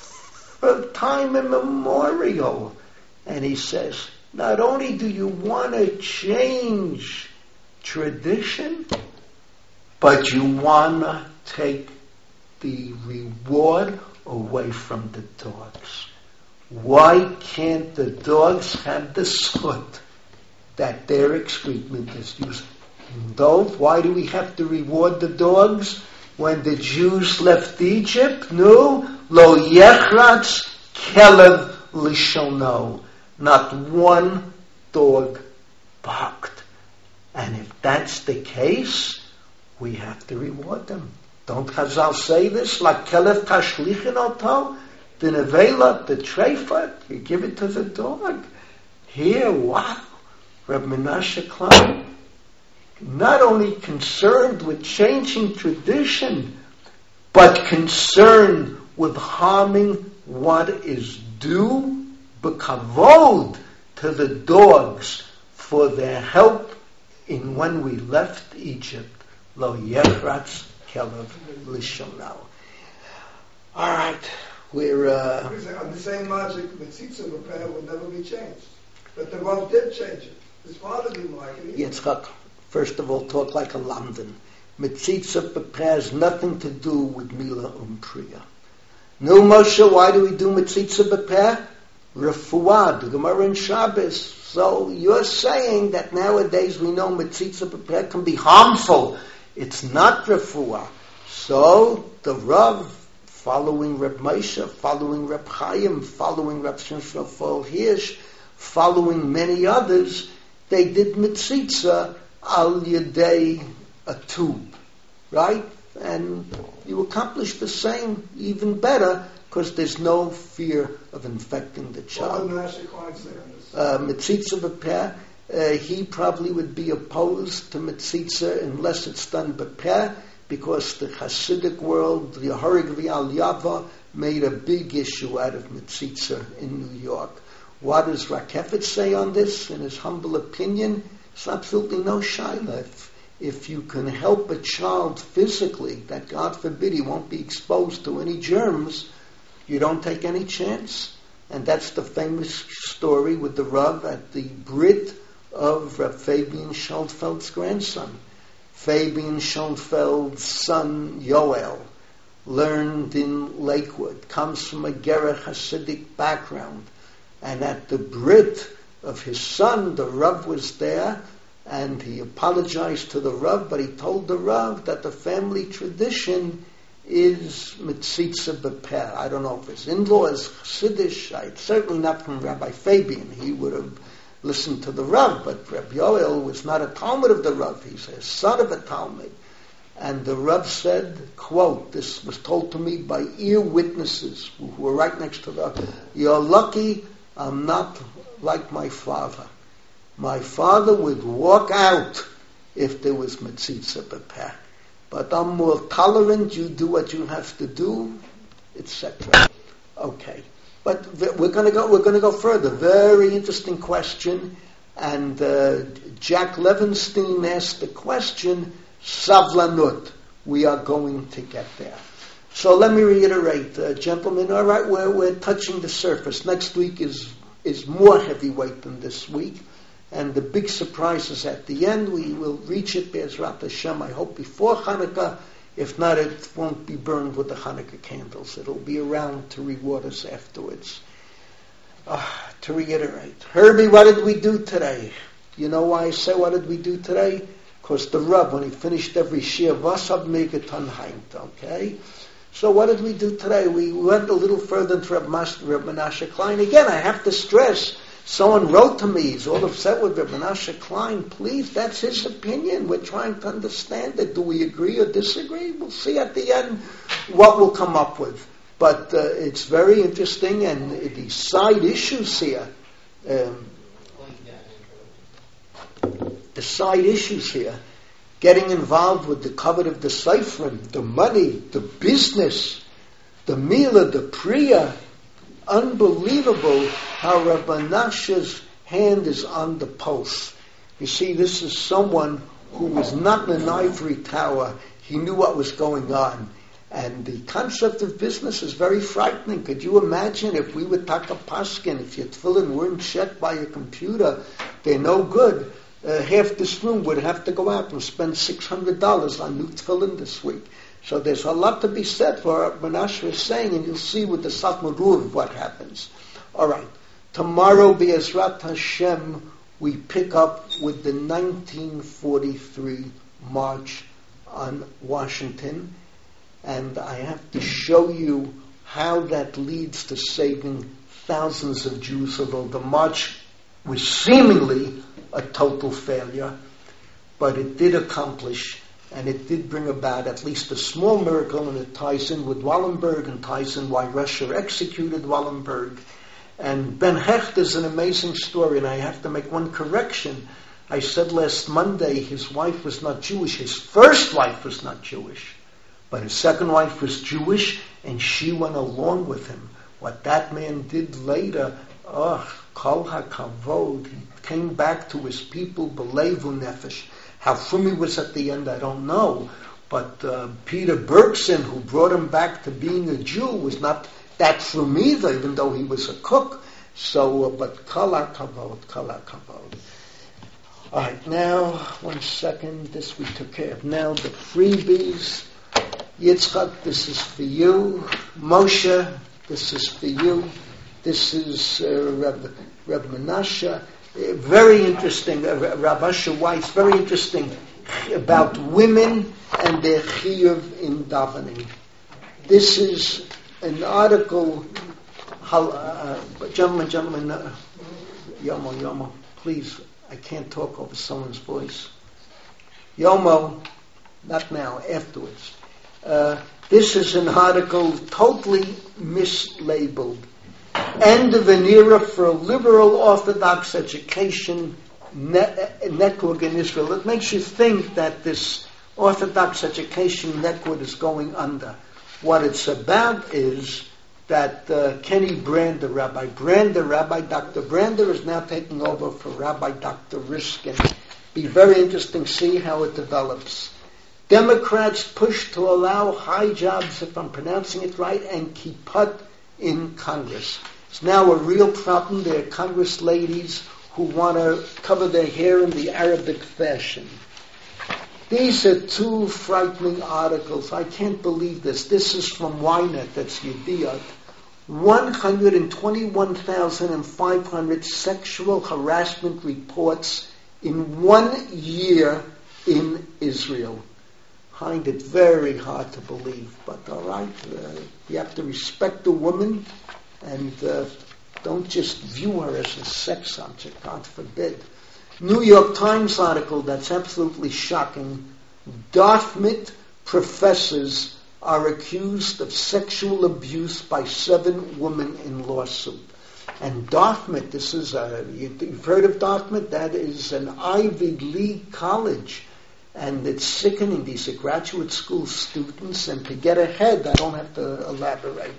for time immemorial. And he says, not only do you want to change tradition, but you want to take the reward away from the dogs. Why can't the dogs have the zchut that their excrement is used? Though, why do we have to reward the dogs? When the Jews left Egypt, no, lo yechratz kelev lishono. Not one dog barked. And if that's the case, we have to reward them. Don't Chazal say this? Like kelev tashlichin oto? The nevela, the treifat, you give it to the dog. Here, wow, Reb Menashe Klein, not only concerned with changing tradition, but concerned with harming what is due, b'kavod, to the dogs for their help in when we left Egypt. Lo yechratz kelev lishono. All right. We're, uh, on the same logic, Mitzitza repair would never be changed. But the Rav did change it. His father didn't like it either. Yitzchak, first of all, talk like a London. Mitzitza repair has nothing to do with Mila Umpriya. No, Moshe, why do we do Mitzitza repair? Refuah, the Gemara in Shabbos. So you're saying that nowadays we know Mitzitza repair can be harmful. It's not Refuah. So the Rav, following Reb Moshe, following Reb Chaim, following Reb Shimshon Raphael Hirsch, following many others, they did mitzitza al yedei a tube, right? And you accomplish the same, even better, because there's no fear of infecting the child. Well, Menashe Klein say on this? Uh, mitzitza b'peh, uh, he probably would be opposed to mitzitza unless it's done b'peh, because the Hasidic world, the Yehorig V'al Yava, made a big issue out of Mitzitza in New York. What does Rakefet say on this? In his humble opinion, it's absolutely no shaila. If, if you can help a child physically, that God forbid he won't be exposed to any germs, you don't take any chance. And that's the famous story with the Rav at the Brit of Rav Fabian Schoenfeld's grandson. Fabian Schoenfeld's son, Yoel, learned in Lakewood, comes from a Gerech Hasidic background. And at the Brit of his son, the Rav was there, and he apologized to the Rav, but he told the Rav that the family tradition is Mitzitza B'peh. I don't know if his in-law is Chassidish. It's certainly not from Rabbi Fabian. He would have listened to the Rav, but Rabbi Yoel was not a Talmud of the Rav. He's a son of a Talmud. And the Rav said, quote, this was told to me by ear witnesses who were right next to the Rav, you're lucky I'm not like my father. My father would walk out if there was Mitzitza B'peh. But I'm more tolerant, you do what you have to do, et cetera. Okay. But we're going to go. We're going to go further. Very interesting question, and uh, Jack Levenstein asked the question. Savlanut. We are going to get there. So let me reiterate, uh, gentlemen. All right, we're we're touching the surface. Next week is is more heavyweight than this week, and the big surprise is at the end. We will reach it, Be'ezrat Hashem. I hope before Hanukkah. If not, it won't be burned with the Hanukkah candles. It'll be around to reward us afterwards. Uh, to reiterate, Herbie, what did we do today? You know why I say what did we do today? Because the Rav, when he finished every shir, was hab megetan heint, okay? So what did we do today? We went a little further into Reb Menashe Klein. Again, I have to stress, someone wrote to me, he's all upset with Reb Menashe Klein. Please, that's his opinion. We're trying to understand it. Do we agree or disagree? We'll see at the end what we'll come up with. But uh, it's very interesting, and the side issues here, um, the side issues here, getting involved with the covet of the Seifrim, the money, the business, the Mila, the Priya. Unbelievable how Rabbi Menashe's hand is on the pulse. You see, this is someone who was not in an ivory tower. He knew what was going on. And the concept of business is very frightening. Could you imagine if we would take a paskin, if your tefillin weren't checked by a computer, they're no good. Uh, half this room would have to go out and spend six hundred dollars on new tefillin this week. So there's a lot to be said for what Menashe is saying, and you'll see with the Satmaruv what happens. All right. Tomorrow, Be'ezrat Hashem, we pick up with the nineteen forty-three March on Washington. And I have to show you how that leads to saving thousands of Jews, although the march was seemingly a total failure. But it did accomplish, and it did bring about at least a small miracle, and it ties in with Wallenberg and ties in why Russia executed Wallenberg. And Ben Hecht is an amazing story, and I have to make one correction. I said last Monday his wife was not Jewish. His first wife was not Jewish. But his second wife was Jewish, and she went along with him. What that man did later, oh, kol hakavod, he came back to his people, belevu nefesh. How frum he was at the end, I don't know. But uh, Peter Bergson, who brought him back to being a Jew, was not that frum either, even though he was a cook. So, uh, but kol hakavod, kol hakavod. All right, now, one second, this we took care of. Now, the freebies. Yitzchak, this is for you. Moshe, this is for you. This is uh, Reb, Reb Menashe. Uh, very interesting. Uh, Rav Asher Weiss, very interesting about women and their chiyuv in davening. This is an article. Uh, gentlemen, gentlemen, uh, Yomo, Yomo, please. I can't talk over someone's voice. Yomo, not now, afterwards. Uh, this is an article totally mislabeled. End of an era for a liberal Orthodox education ne- network in Israel. It makes you think that this Orthodox education network is going under. What it's about is that uh, Kenny Brander, Rabbi Brander, Rabbi Doctor Brander is now taking over for Rabbi Doctor Riskin. Be very interesting to see how it develops. Democrats push to allow high jobs, if I'm pronouncing it right, and kippot in Congress. It's now a real problem. There are Congress ladies who want to cover their hair in the Arabic fashion. These are two frightening articles. I can't believe this. This is from Ynet, that's Yediot. one hundred twenty-one thousand five hundred sexual harassment reports in one year in Israel. I find it very hard to believe, but all right, uh, you have to respect the woman and uh, don't just view her as a sex object, God forbid. New York Times article that's absolutely shocking. Dartmouth professors are accused of sexual abuse by seven women in lawsuit. And Dartmouth, this is a, you've heard of Dartmouth? That is an Ivy League college. And it's sickening. These are graduate school students, and to get ahead, I don't have to elaborate.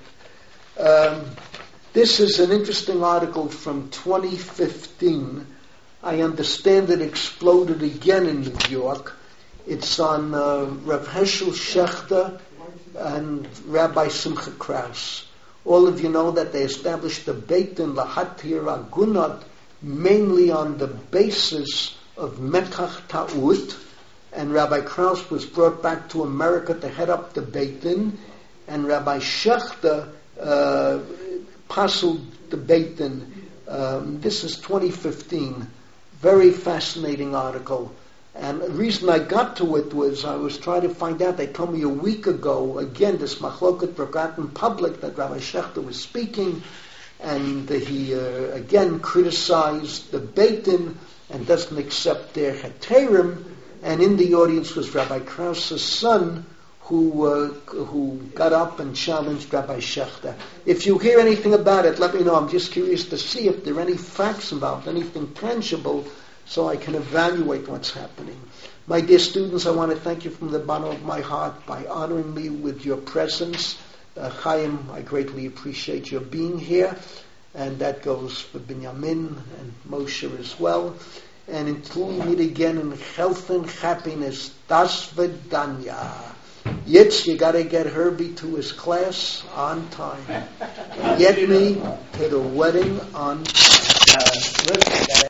Um, this is an interesting article from twenty fifteen. I understand it exploded again in New York. It's on uh, Rav Heschel Shechter and Rabbi Simcha Kraus. All of you know that they established the Beit Din Lahatir Agunot mainly on the basis of Mekach Ta'ut, and Rabbi Krauss was brought back to America to head up the Beit Din, and Rabbi Shechter uh, passled the Beit Din. Um, this is twenty fifteen. Very fascinating article. And the reason I got to it was I was trying to find out. They told me a week ago, again, this machloket broke in public that Rabbi Shechter was speaking, and he, uh, again, criticized the Beit Din and doesn't accept their heterim. And in the audience was Rabbi Krauss's son, who uh, who got up and challenged Rabbi Shechter. If you hear anything about it, let me know. I'm just curious to see if there are any facts involved, anything tangible, so I can evaluate what's happening. My dear students, I want to thank you from the bottom of my heart by honoring me with your presence. Uh, Chaim, I greatly appreciate your being here, and that goes for Binyamin and Moshe as well. And until we meet again in health and happiness, das Vedanya. Yitz, you got to get Herbie to his class on time. Get me to the wedding on time. Uh,